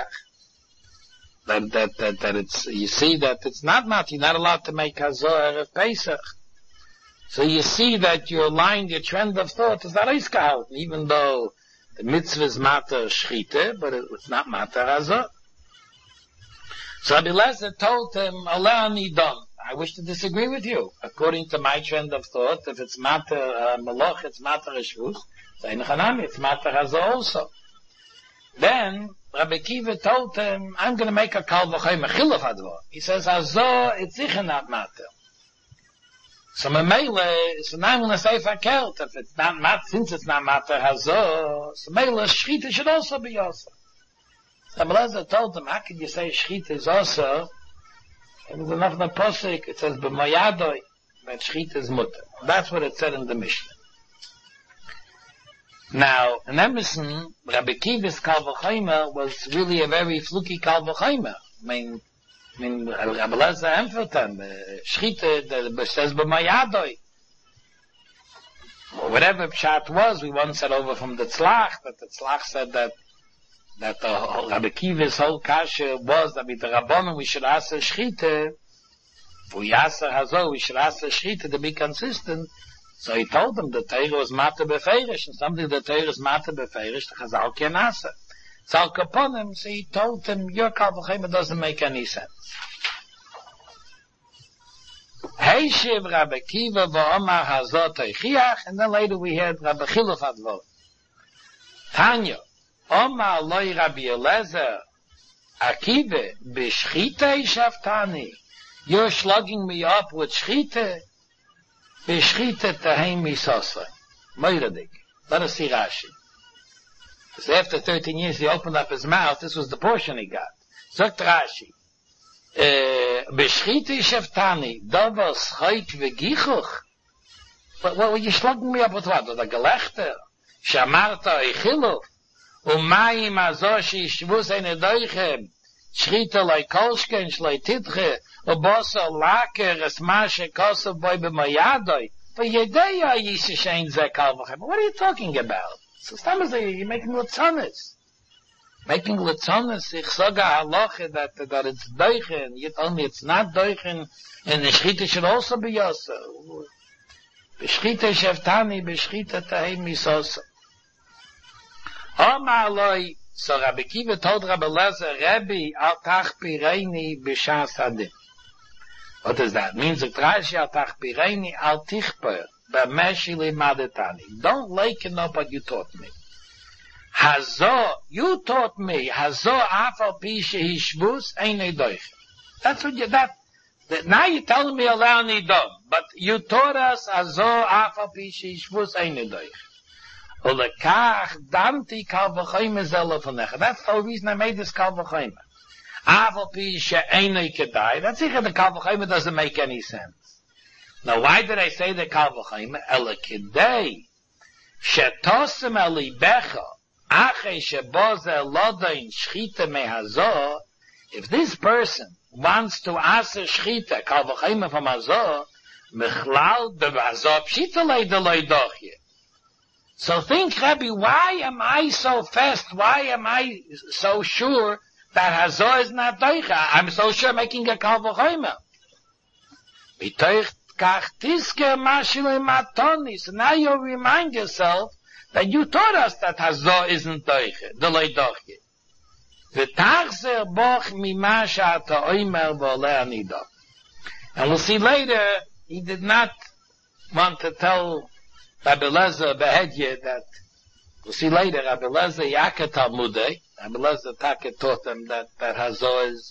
That it's, you see that it's not mater, you're not allowed to make Hazor of Pesach. So you see that your trend of thought is not iskahalten, even though the mitzvah is matter shchite, but it's not matter hazor. So Rabbi Lezer told him, Allah nidam. I wish to disagree with you. According to my trend of thought, if it's matter maloch, it's matter shvus. So in Chanami, it's matter hazor also. Then Rabbi Kiva told him, I'm going to make a kal v'choy mechilaf hadvar. He says, hazor, it's sicher not matter. So Mamela, so now I'm going to say verkehrt, if it's not mat, since it's not matter hazor, so Mamela, shchita should also be also. So Lezer told him, how can you say shchita is also? It was enough in the posik, it says, b'mayadoi, that shchita is mutter. That's what it said in the Mishnah. Now, in Emerson, Rabbi Kiva's Kal V'chomer was really a very fluky Kal V'chomer. I mean, Rabbi Lezer Emfertan, Shchita, that says b'mayadoi. Whatever Pshat was, we once said over from the Tzlach, that the Tzlach said that the Rabbi Kiva's whole kasha was that with the Rabbanon we should ask a Shchita, V'yasser Hazor, we should ask a Shchita to be consistent. So he told them the Torah was Mata Beferish, and something the Torah is Mata Beferish, the Chazal can answer. So Al Kaponim, so he told him, your Kal V'chomer doesn't make any sense. Heishiv Rabbi Kiva v'omar hazor teichiach, and then later we had Rabbi Chiluf Advor. Tanya, Omar loy Rabbi Eliezer, Akiva, b'shchita ishaftani, you're slugging me up with shchita, b'shchita tehem misosra. Moiradik. Let us see Rashi. Because after 13 years he opened up his mouth, this was the portion he got. Sagt Rashi, B'shchita ishaftani, davar schait v'gichuch. What were you slugging me up with what? With a gelechter? Shamarta eichiluf. Umayim azor sheishvus ein edoichem. Shchita lai kolshken shlai titche. Ubosa laker es mashe kosov boi b'mayadoi. V'yedeya yishish ein ze kal v'chem. What are you talking about? So you're making litzonis. Making litzonis, ich sage halacha that it's doichen, you told me it's not doichen, and the shchita should also be yosa. B'shchita sheftani, b'shchita tahim misosa. Omar loi, so Rabbi Kiva told Rabbi Lezer, Rebbe, al tach pireini b'shas hadim. What does that mean? Don't liken up what you taught me. Hazo, you taught me. Hazo afal pi shehishvus einei doich. That's what you, that now you're telling me allow nidom, but you taught us Hazo afal pi shehishvus einei doich. Ulekach damti kal v'choyme zelo v'necha. That's the whole reason I made this kal v'choyme. Afal pi she'einei kedai. That's it, the kal v'choyme doesn't make any sense. Now why did I say the kal v'choyme? Ele kedai shetosim elibecha. If this person wants to ask a shchita, kal v'choyme from Hazo, mechlal de Hazo pshita leidoloi dochye. So think, Rabbi, why am I so fast? Why am I so sure that Hazo is not doicha? I'm so sure making a kal v'choyme. B'toich kach tiske mashile matoni. So now you remind yourself that you taught us that Hazo isn't doiche, the loy doche. V'tachzer boch mima she'ata oimer v'oleh anida. And we'll see later, he did not want to tell Rabbi Eliezer Behedye that, we'll see later, Rabbi Eliezer Yaket Talmudei, Rabbi Eliezer Take taught them that Hazo is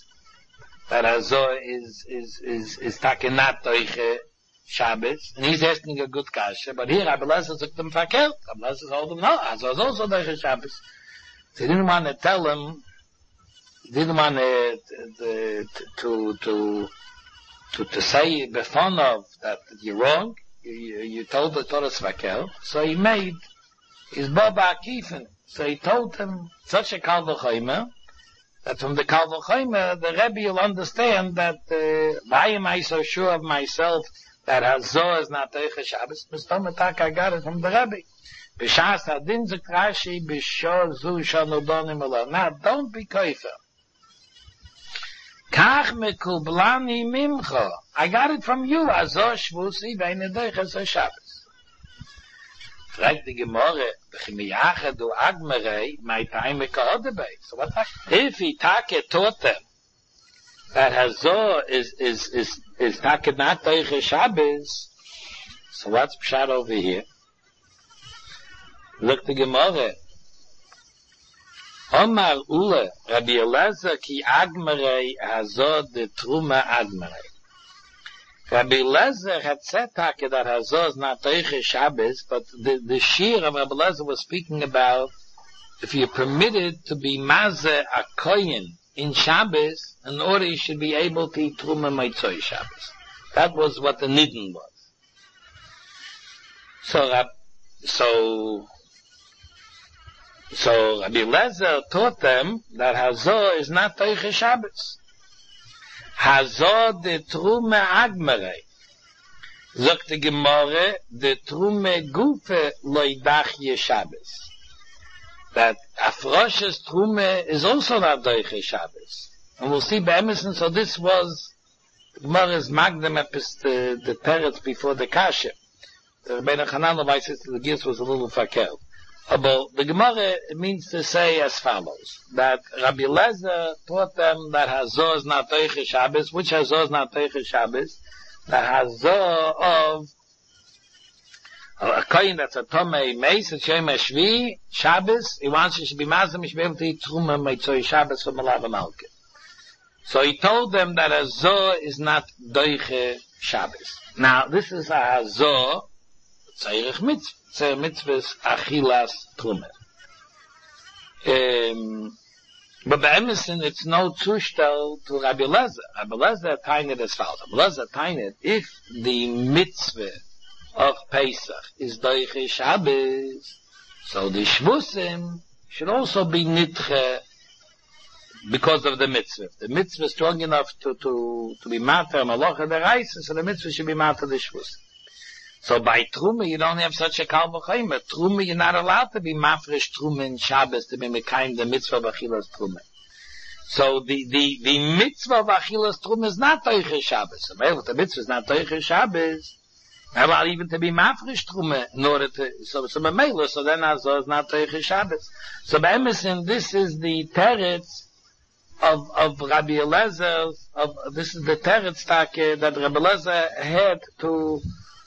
Take not doiche Shabbos, and he's asking a good kasha, but here Rabbi Eliezer took them fakir. Rabbi Eliezer told him, no, Hazo is also doiche Shabbos. So he didn't want to tell him, he didn't want to say before of that you're wrong, you told the Torah fakir, so he made his Baba Akifen. So he told him such a kal v'choyme, that from the kal v'choyme, the Rebbe will understand that, why am I so sure of myself that Hazo is not Teicha Shabbos? Mistomatak, I got it from the Rebbe. B'shas hadin zuk Rashi, b'shor zu shanudonim alo. Now, don't be koifer. Kach mekublani mimcha. I got it from you. Hazo shvusi v'eine Teicha Shabbos. Fragt die Gemorre, b'chimiyache du agmerei, my time mekaodebei. So what if he take taught them that Hazo is Take not Teiche Shabbos, so what's pshat over here? Look the Gemara. Omar Ule, Rabbi Eliezer ki agmerei Hazo de Truma agmerei. Rabbi Eliezer had said that Hazo is not Teiche Shabbos, but the shir of Rabbi Eliezer was speaking about if you're permitted to be Mazeh a Kohen in Shabbos, in order you should be able to eat Truma Meitzoi Shabbos. That was what the Nidden was. So Rabbi Eliezer taught them that Hazo is not Teiche Shabbos. Hazo de Trume Agmerei. Sagt die Gemorre, de Trume Gufe loidachye Shabbos. That Afroshes Trume is also not Teiche Shabbos. And we'll see by Emerson, so this was the Gemorre's Magdem Epis, the Teretz before the Kasha. The Rebbeinu Hanan of Isis, the Gis was a little fakel. But the Gemara means to say as follows, that Rabbi Eliezer taught them that Hazo is not Teiche Shabbos. Which Hazo is not Teiche Shabbos? The Hazo of a coin that's a Tomei Meis, a Shem Shvi, Shabbos. He wants you to be Mazim, you should be able to eat Truma Meitzoi Shabbos from Malav and Malke. So he told them that Hazo is not Teiche Shabbos. Now, this is a Hazo, Tzeirich Mitzvah. Mitzvahs achilas trumer. But by Emerson, it's no zustel to Rabbi Eliezer. Rabbi Eliezer tainet as follows. Rabbi Eliezer tainet, if the mitzvah of Pesach is doiche Shabbos, so the shvusim should also be nitche because of the mitzvah. The mitzvah is strong enough to be matter malacha deraisa, so the mitzvah should be matter the shvusim. So by Truma, you don't have such a kal v'choyme. Truma, you're not allowed to be mafresh Truma in Shabbos to be mekayim the mitzvah of achilas Truma. So the mitzvah of achilas Truma is not Teiche Shabbos. So the mitzvah is not Teiche Shabbos. Now, even to be mafresh Truma in order to, so then Hazo is not Teiche Shabbos. So by Emerson, this is the teretz of Rabbi Eliezer, this is the teretz that Rabbi Eliezer had to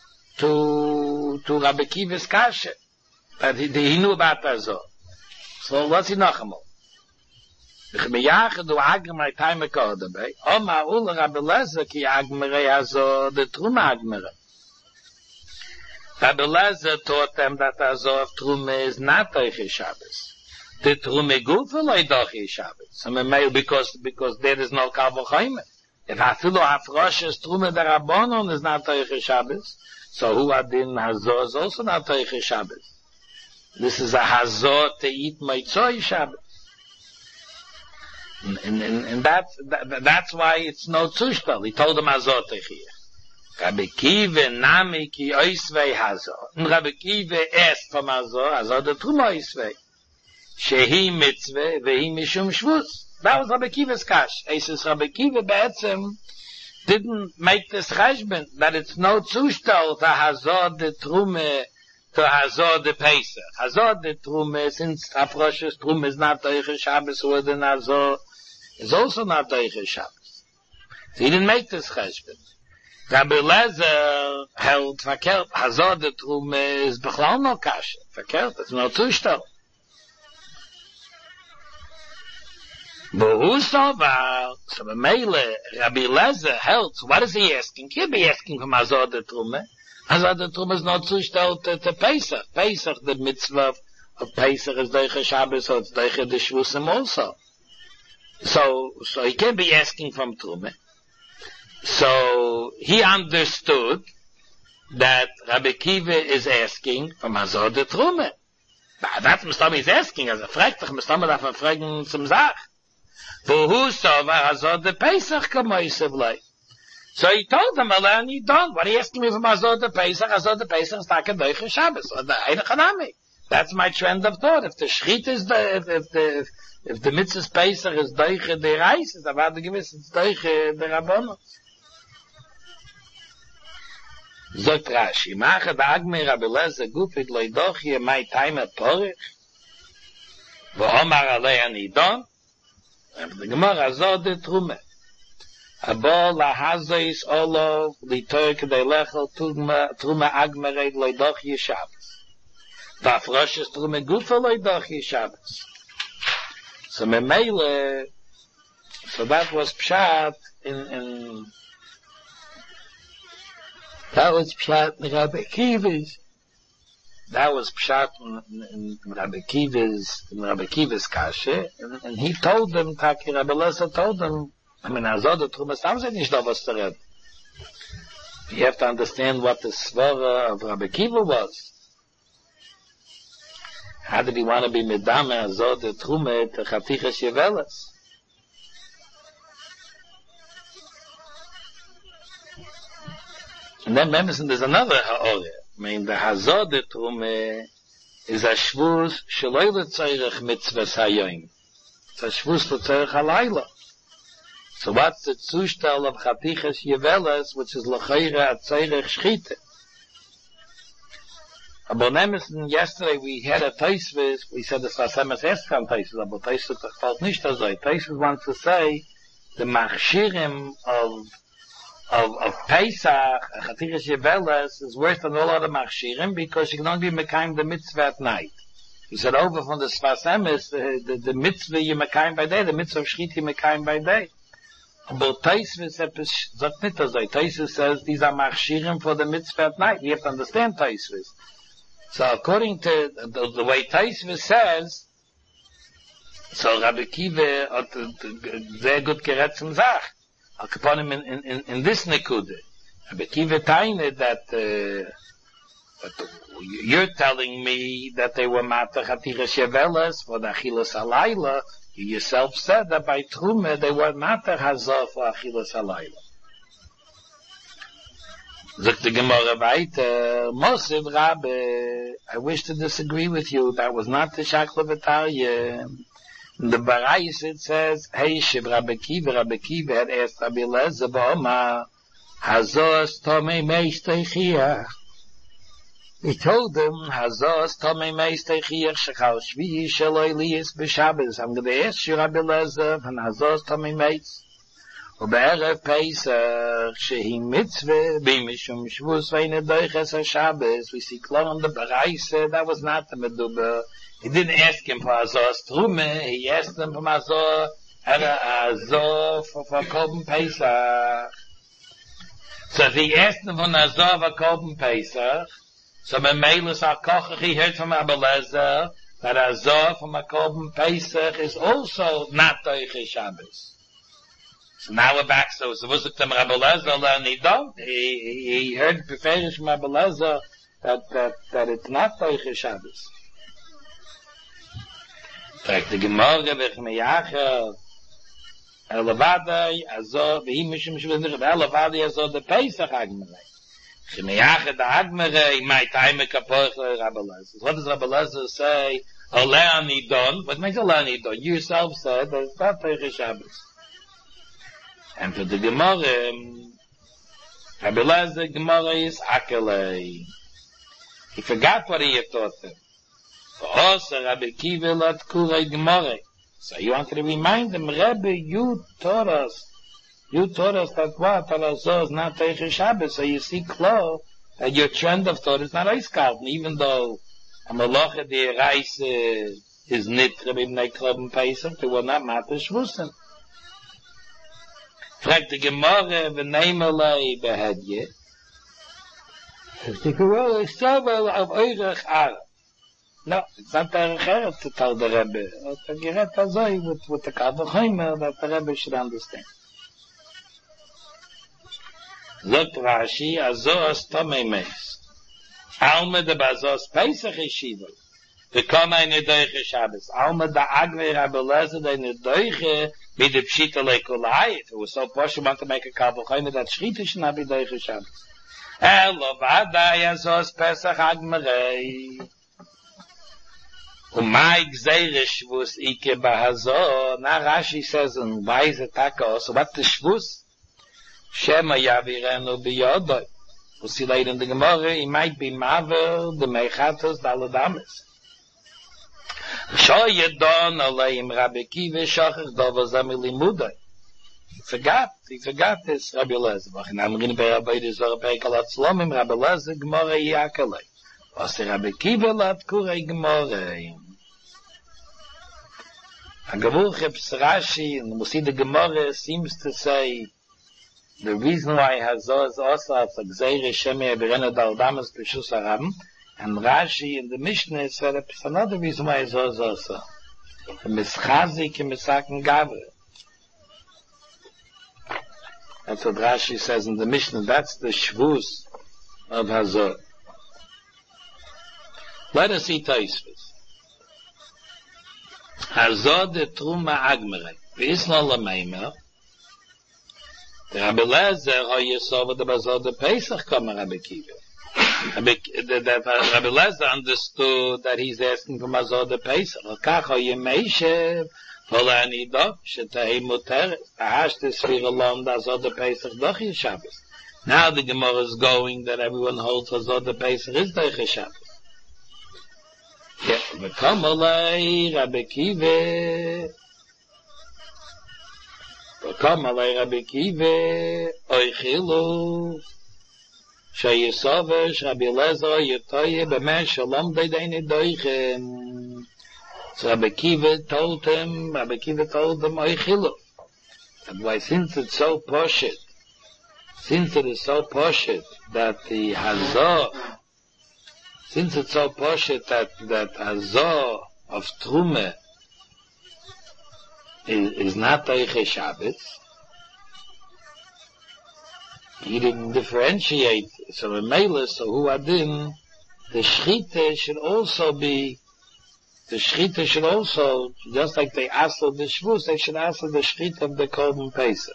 Rabbi Kiva's kasha, that he knew about Azor. So what's he nachamol? Ich meyach du agmei time kodabei. Oma ul Rabbi Eliezer ki agmei Azor the Truma agmei. Rabbi Eliezer taught them that Azor of Truma is not Teiche Shabbos. The Trume Gufa loy Dochi Shabbos. So because there is no Kal V'Chomer. If Afilu Afroshes Trume der Rabbanon is not Teiche Shabbos, so who adin Hazor is also not Teiche Shabbos. This is a Hazor to eat Meitzoi Shabbos. And that's why it's no Zushtal. He told him Hazor Teiche. Rabbi Kiva Nami Ki Oisvei Hazor. And Rabbi Kiva asked from Hazor the Trume Oisvei. Shehi mitzvah vehi mishum shvus. That was Rabbi Kiva's kash. He says Rabbi Kiva be'etzem didn't make this cheshbon that it's no zushtal to hazor the trume to hazor the pesach. Hazor the trume, since Afroshes trume is not Teiche Shabbos, or the hazor is also not Teiche Shabbos. So he didn't make this cheshbon. Rabbi Eliezer held verkehrt. Hazor the trume is bechlal no kash. Verkehrt, it's no zushtal. So Mele, Rabbi Eliezer held, so what is he asking? He can't be asking from Hazor the Trume. Hazor the Trume is not zushtel to Pesach. Pesach, the mitzvah of Pesach is Deiche Shabbos, so it's Deiche the Shvusim also. So he can't be asking from Trume. So he understood that Rabbi Kiva is asking from Hazor the Trume. That's Mustama is asking, as a fragtach, Mustama darf fragen zum Sach. For who saw Hazor the Pesach kamoisevlei. So he told them, and he done. What are you asking me from Hazor the Pesach? Hazor the Pesach is not a Deiche Shabbos. That's my trend of thought. If the Shchit is if the Mitzvah Pesach is Deiche the Reis, it's about the gewiss, it's Deiche the Rabbanon. Zot Rashi, Macha da Agmei Rabbi Eliezer gufit loy dochi my time at Porich. V'omar alei ani don. And the Gemara Hazor the Trume. Abo lahazois olov litoy k'dei lechel Trume agmerei loy dochi Shabbos. V'afroshes Trume gufa loy dochi Shabbos. So Memele, so that was Pshat in that was Pshat in Rabbi Kiva's. That was Pshat in Rabbi Kiva's kashe, and he told them, Taki Rabbi Eliezer told them, Hazor the Trume Stam said nicht da was zu reden. You have to understand what the svara of Rabbi Kiva was. How did he want to be medame Hazor the Trume to Chatiches Yeveles? And then remember, there's another ha'oreh. The Hazor the Trume is a shvus sheloi l'tzorech mitzvahs hayoim. It's a shvus l'tzorech halayla. So what's the zushtel of Chatiches Yeveles, which is l'chayra tzorech shchite? About Emerson, yesterday we had a Tosfos, we said the Sasemes Eskan Tosfos, but Tosfos felt nicht so. Tosfos wants to say the machshirim of Pesach, Chatiches Yeveles, is worse than all other machshirim because you can only mekayim the mitzvah at night. He said over from the Sfasemes, the mitzvah you mekayim by day, the mitzvah of Shchit you mekayim by day. But Tosfos sagt nicht so. Tosfos says these are machshirim for the mitzvah at night. We have to understand Tosfos. So according to the way Tosfos says, so Rabbi Kiva hat sehr gut gerät zum Sach. Upon him in this nekude. Rabbi Kiva tained that you're telling me that they were Matach Chatiches Yeveles for the Achilas Halayla. You yourself said that by Trume they were Matach Hazor for Achilas Halayla. Sagt the Gemara weiter, Mosiv Rabbe, I wish to disagree with you. That was not the Shakla V'Tarya. In the Barais it says, Hey Shib Rabbi Kiva had asked Rabbi Eliezer, Ba'oma, Hazor Tomei Meish Teichiach. He told them, Hazos Tomei Meistei Chiach Shechal Shvi Sheloi Liyis B'Shabbos. I'm going to ask you, Rabbi Lezer, and Hazos Tomei Meis. ובערב פסח, שהיא מצווה, במשום שבוס ואין דויכס השבס, we see clear on the Baraisa, that was not the Meduber. He didn't ask him for Azor's Trume, he asked him for Azor, Azor for Korban Pesach. So if he asked him for Azor for Korban Pesach, so Memelus HaKochach, he heard from Rabbi Lezer, that Azor for Korban Pesach is also not Doichis Shabbos. So now we're back, so was it from Rabbi Lezer, and he heard Beferish from Rabbi Lezer that it's not Doichis Shabbos. Fragt die Gemorre, Bechmeyachel, Elavadai, Azor, Behimishim Shvizich, Elavadai, Azor, the Pesach Agmerei. Bechmeyachel, the Agmerei, my time, Kapoch, Rabbi Lezer. What does Rabbi Lezer say? Oleh Anidon. What makes Oleh Anidon? You yourself said that it's not Doichis Shabbos. And for the Gemara, Rabbi Lezer, Gemara is Akelei. He forgot what he had taught him. For also, Rabbi Kiva let Kurei Gemara. So you wanted to remind him, Rabbi, you taught us that what? That Azor is not Doichis Shabbos. So you see clear that your trend of thought is not Eiskalten, even though a Malacha de Reis is Nitra b'Bnei Korban Pesach, they will not matter Shvusim. Fragt die Gemorre, v'neimelei behedje. Die Gemorre is zoveel auf Eurech Arab. No, it's not Eurech Arab to tell the Rebbe. It's a Geret Azoi with the Kalvachomer that the Rebbe should understand. Zot Rashi, Azos Tomei Meis. Alme de Bazos Pesach Yeshiva. V'kom eine Doiche Shabbos. Alme da Agve Rabbi Lezer de eine Doiche mit the Pshita Lekulai. It was so posh, you want to make a Kalvachomer that Shrita should not be Doiche Shabbos. Elovadai Azos Pesach Agmerei. Umay Gzeire Shvus Ike Bahazor. Now Rashi says in Weise Taka, so what the Shvus? Shema Yavirenu Biyodoi. We'll see later in the Gemara, he might be Maver, the Mechatos, the Aladamis. Shoyedon Aleim Rabbi Kiva Shachach Dova Zamili Mudai. He forgot this Rabbi Lezer. And I'm going to be Rabbi Lezer, Pekalat Slomim, Rabbi Lezer, Gemara Yakalei. Was the Rabbi Kiva Lat Kurei Gemara. Agavur Chibs Rashi, and we see the Gemara seems to say, the reason why Hazor is also as a Gzeire Shemi Abirena Daldamas Peshus Aram, and Rashi in the Mishnah said it's another reason why Hazor is also. The Mischazik and Misaken Gavre. That's what Rashi says in the Mishnah. That's the Shvus of Hazor. Let us see Taisvis. Hazor de Truma Agmerei. V'isla Lameimer. The Rabbi Lezer, how you saw with the Bazar the Pesach come, Rabbi Kiva. Rabbi Lezer understood that he's asking for Bazar the Pesach. Kach how you meishev, Vola Anidov, Shetahi Muteret, Ahash the Sfir alone, Bazar the Pesach, Dochi Shabbos. Now the Gemara is going that everyone holds Bazar the Pesach is Dochi Shabbos. Yeah, V'kamalei, Rabbi Kiva, Come alay Rabbi Kiva, oichilu, sheyisovesh Rabbi Lezer yetoye b'meh shalom deideni doichem. So Rabbi Kiva told them, oichilu. And why, since it's so poshut, that the Hazor, that Hazor of Trume is not Doiche Shabbos. He didn't differentiate. So a Mela, so who adin, the Shchita should also, just like they asked the Shvus, they should ask the Shchita of the Korban Pesach.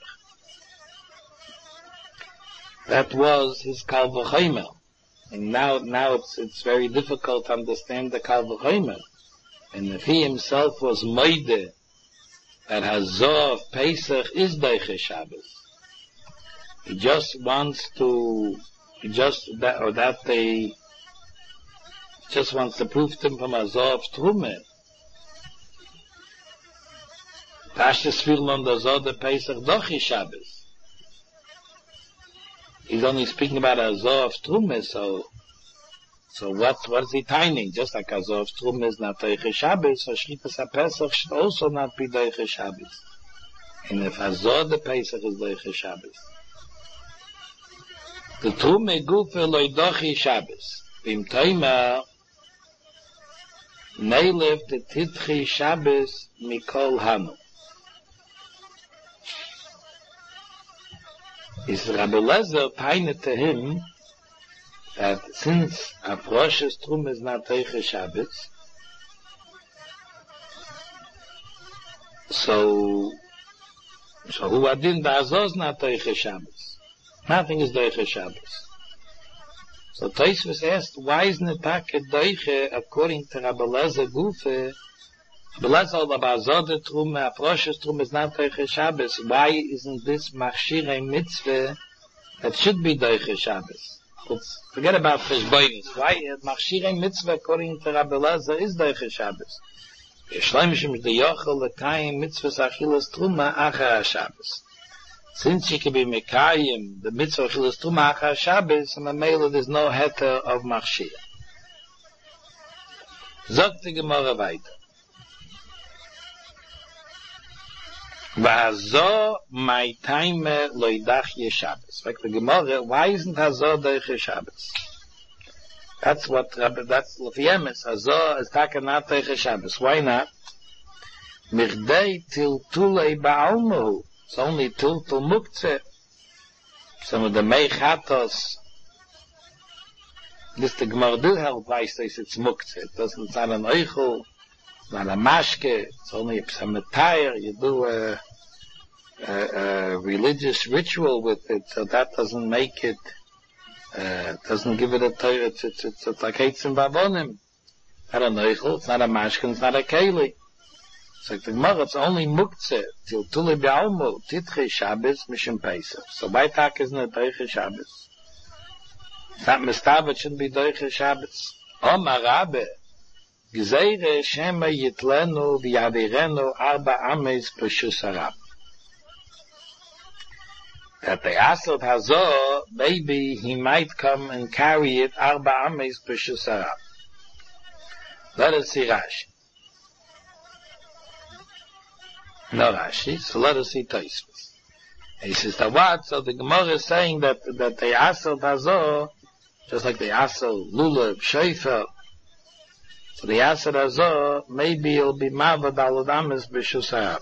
That was his Kal V'chomer. And now it's very difficult to understand the Kal V'chomer. And if he himself was Moide, that Hazor of Pesach is Doiche Shabbos. He just wants to, that just wants to prove to him from Azov Trume. Pashtus feel on the Azov the Pesach Dochi Shabbos. He's only speaking about Azov Trume, so what is he timing? Just like Azov Trume is not Dochi Shabbos, so Shchitas HaPesach should also not be Dochi Shabbos. And if Azov the Pesach is Dochi Shabbos. The Trume Gufe Loi Dochi Shabbos. Bim Toima Neilev the Titchi Shabbos Mikol Hanu. Is Rabbi Lezer painted to him that since Afrosh's Trum is not Teiche Shabbos, so who adin the Azos not Teiche Shabbos? Nothing is Teiche Shabbos. So Tosfos asked, why isn't it Take Teiche according to Rabbi Lezer Gufe? Rabbi Lezer about Azod Trum, Afrosh's Trum is not Teiche Shabbos. Why isn't this Machshirei Mitzvah that should be Teiche Shabbos? Let's forget about Cheshbonis. Why Machshirei Mitzvah according to Rabbi Lezer is Teiche Shabbos? Yeshleimishim the Yochel Lekayim Mitzvah Achilas Truma Achar Shabbos. Since you can be Mekayim the Mitzvah Achilas Truma Achar Shabbos, and Mamela there's no heter of Machshir. Zog the Gemara weiter. V'hazo my time loidach Shabbos. Like the Gemara, why isn't Hazo doich Shabbos? That's Lefiemes. Hazo is takanat doich Shabbos. Why not? Mirdei tiltulei ba'almuhu. It's only tiltul muktzeh. Some of the meichatos. This the Gemara do help. Why says it's muktzeh? It's not an oichel. It's not a mashke. It's only a psametayr. You do a religious ritual with it, so that doesn't make it, doesn't give it a Torah. It's like Eitzim Bavonim. Not a Neichel, it's not a Mashkin, it's not a Keli. It's like the Gemara, it's only Muktzeh, till Tuli B'almo, Titche Shabbos, Mishim Pesach. So why Tak isn't it Doiche Shabbos? It's not Mistav, it shouldn't be Doiche Shabbos. Omar Rabbe, Gzeire Shema Yitlenu V'yavirenu Arba Ames Peshus Harab. That the Asad Hazor, maybe he might come and carry it Arba Ames Peshus Harab. Let us see Rashi. No Rashi, so let us see Tosfos. He says that what? So the Gemara is saying that the Asad Hazor, just like the Asad Lulav, Shofar, so the Asad Hazor, maybe it'll be Mavad Al Ames Peshus Harab.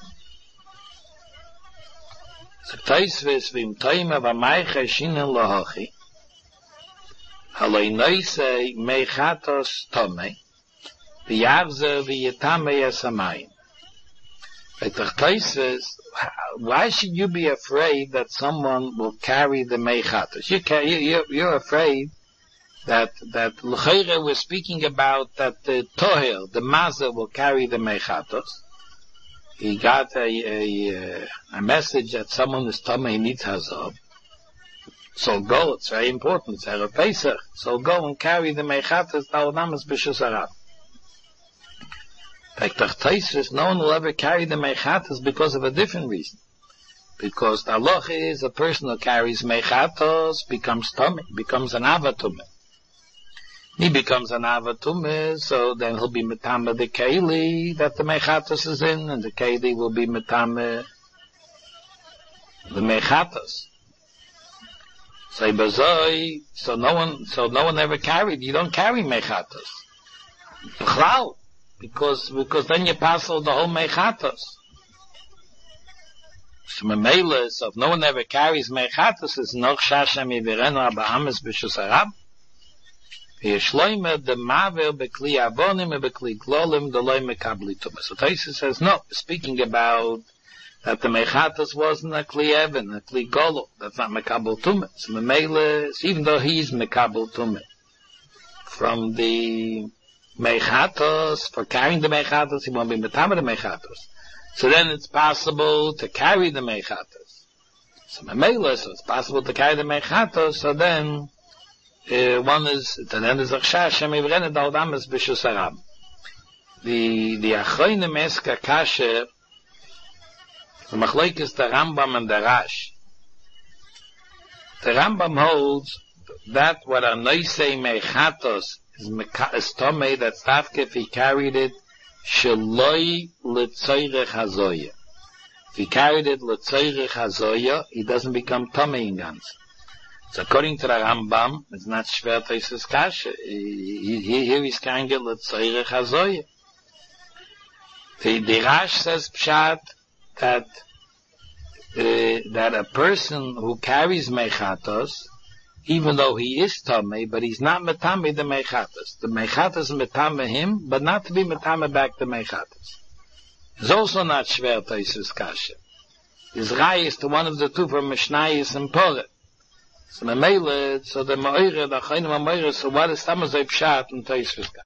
So Tosfos v'im toima v'maycha shinen lohochi haloi noisei meichatos tomei v'yavze v'yetame yasamayim. Like Tosfos, why should you be afraid that someone will carry the meichatos? You're afraid that l'chayre we're speaking about that the tohel, the mazer, will carry the meichatos. He got a message that someone is Tomei, he needs Hazov. So go, it's very important, it's Erev Pesach. So go and carry the Meichatas Ta'odamas B'Shus Harab. Like Tosfos, no one will ever carry the Meichatas because of a different reason. Because the halacha is a person who carries Meichatos becomes Tomei, becomes an Avatumeh. He becomes an Avatumeh, so then he'll be Metame the Keili that the Meichatos is in, and the Keili will be Metame the Meichatos. So no one ever carried, you don't carry Meichatos. Because then you pass all the whole Meichatos. So if no one ever carries Meichatos, it's Noch Shashem Yivirenu Arba Ames B'Shus Harab. Yeshloime the maver bekli avonim and bekli glolim the loy mekabli tumah. So Tosfos says no, speaking about that the mechatos wasn't a kli even, a kli golo. That's not mekabel tumah. So Memele, even though he's mekabel tumah from the mechatos, for carrying the mechatos, he won't be metame the mechatos. So then it's possible to carry the mechatos. So Memele, so it's possible to carry the mechatos. So then one is, the end is Aksha, Hashem Ivrenet al Damas B'Shus Aram. The Achroine Meska Kasher, the Machlokes the Rambam and the Rash. The Rambam holds that what a Noisei Mechatos is Tomei, that Stavke, if he carried it, Sheloi L'Tzoyrech Hazoya. If he carried it L'Tzoyrech Hazoya, he doesn't become Tomei in Gans. So according to the Rambam, it's not Shver Teisus Kasher. Here he's carrying it L'Tzoyrech Hazoya. The Rash says Pshat that a person who carries Mechatos, even though he is Tameh, but he's not Metame the Mechatos. The Mechatos Metame him, but not to be Metame back the Mechatos. It's also not Shver Teisus Kasher. His Rai is to one of the two from Mishnayis and Poreh. So the Meile, so the Meire, the Chayim Meire, so what is Tamazay Pshat and Teisus Kasher?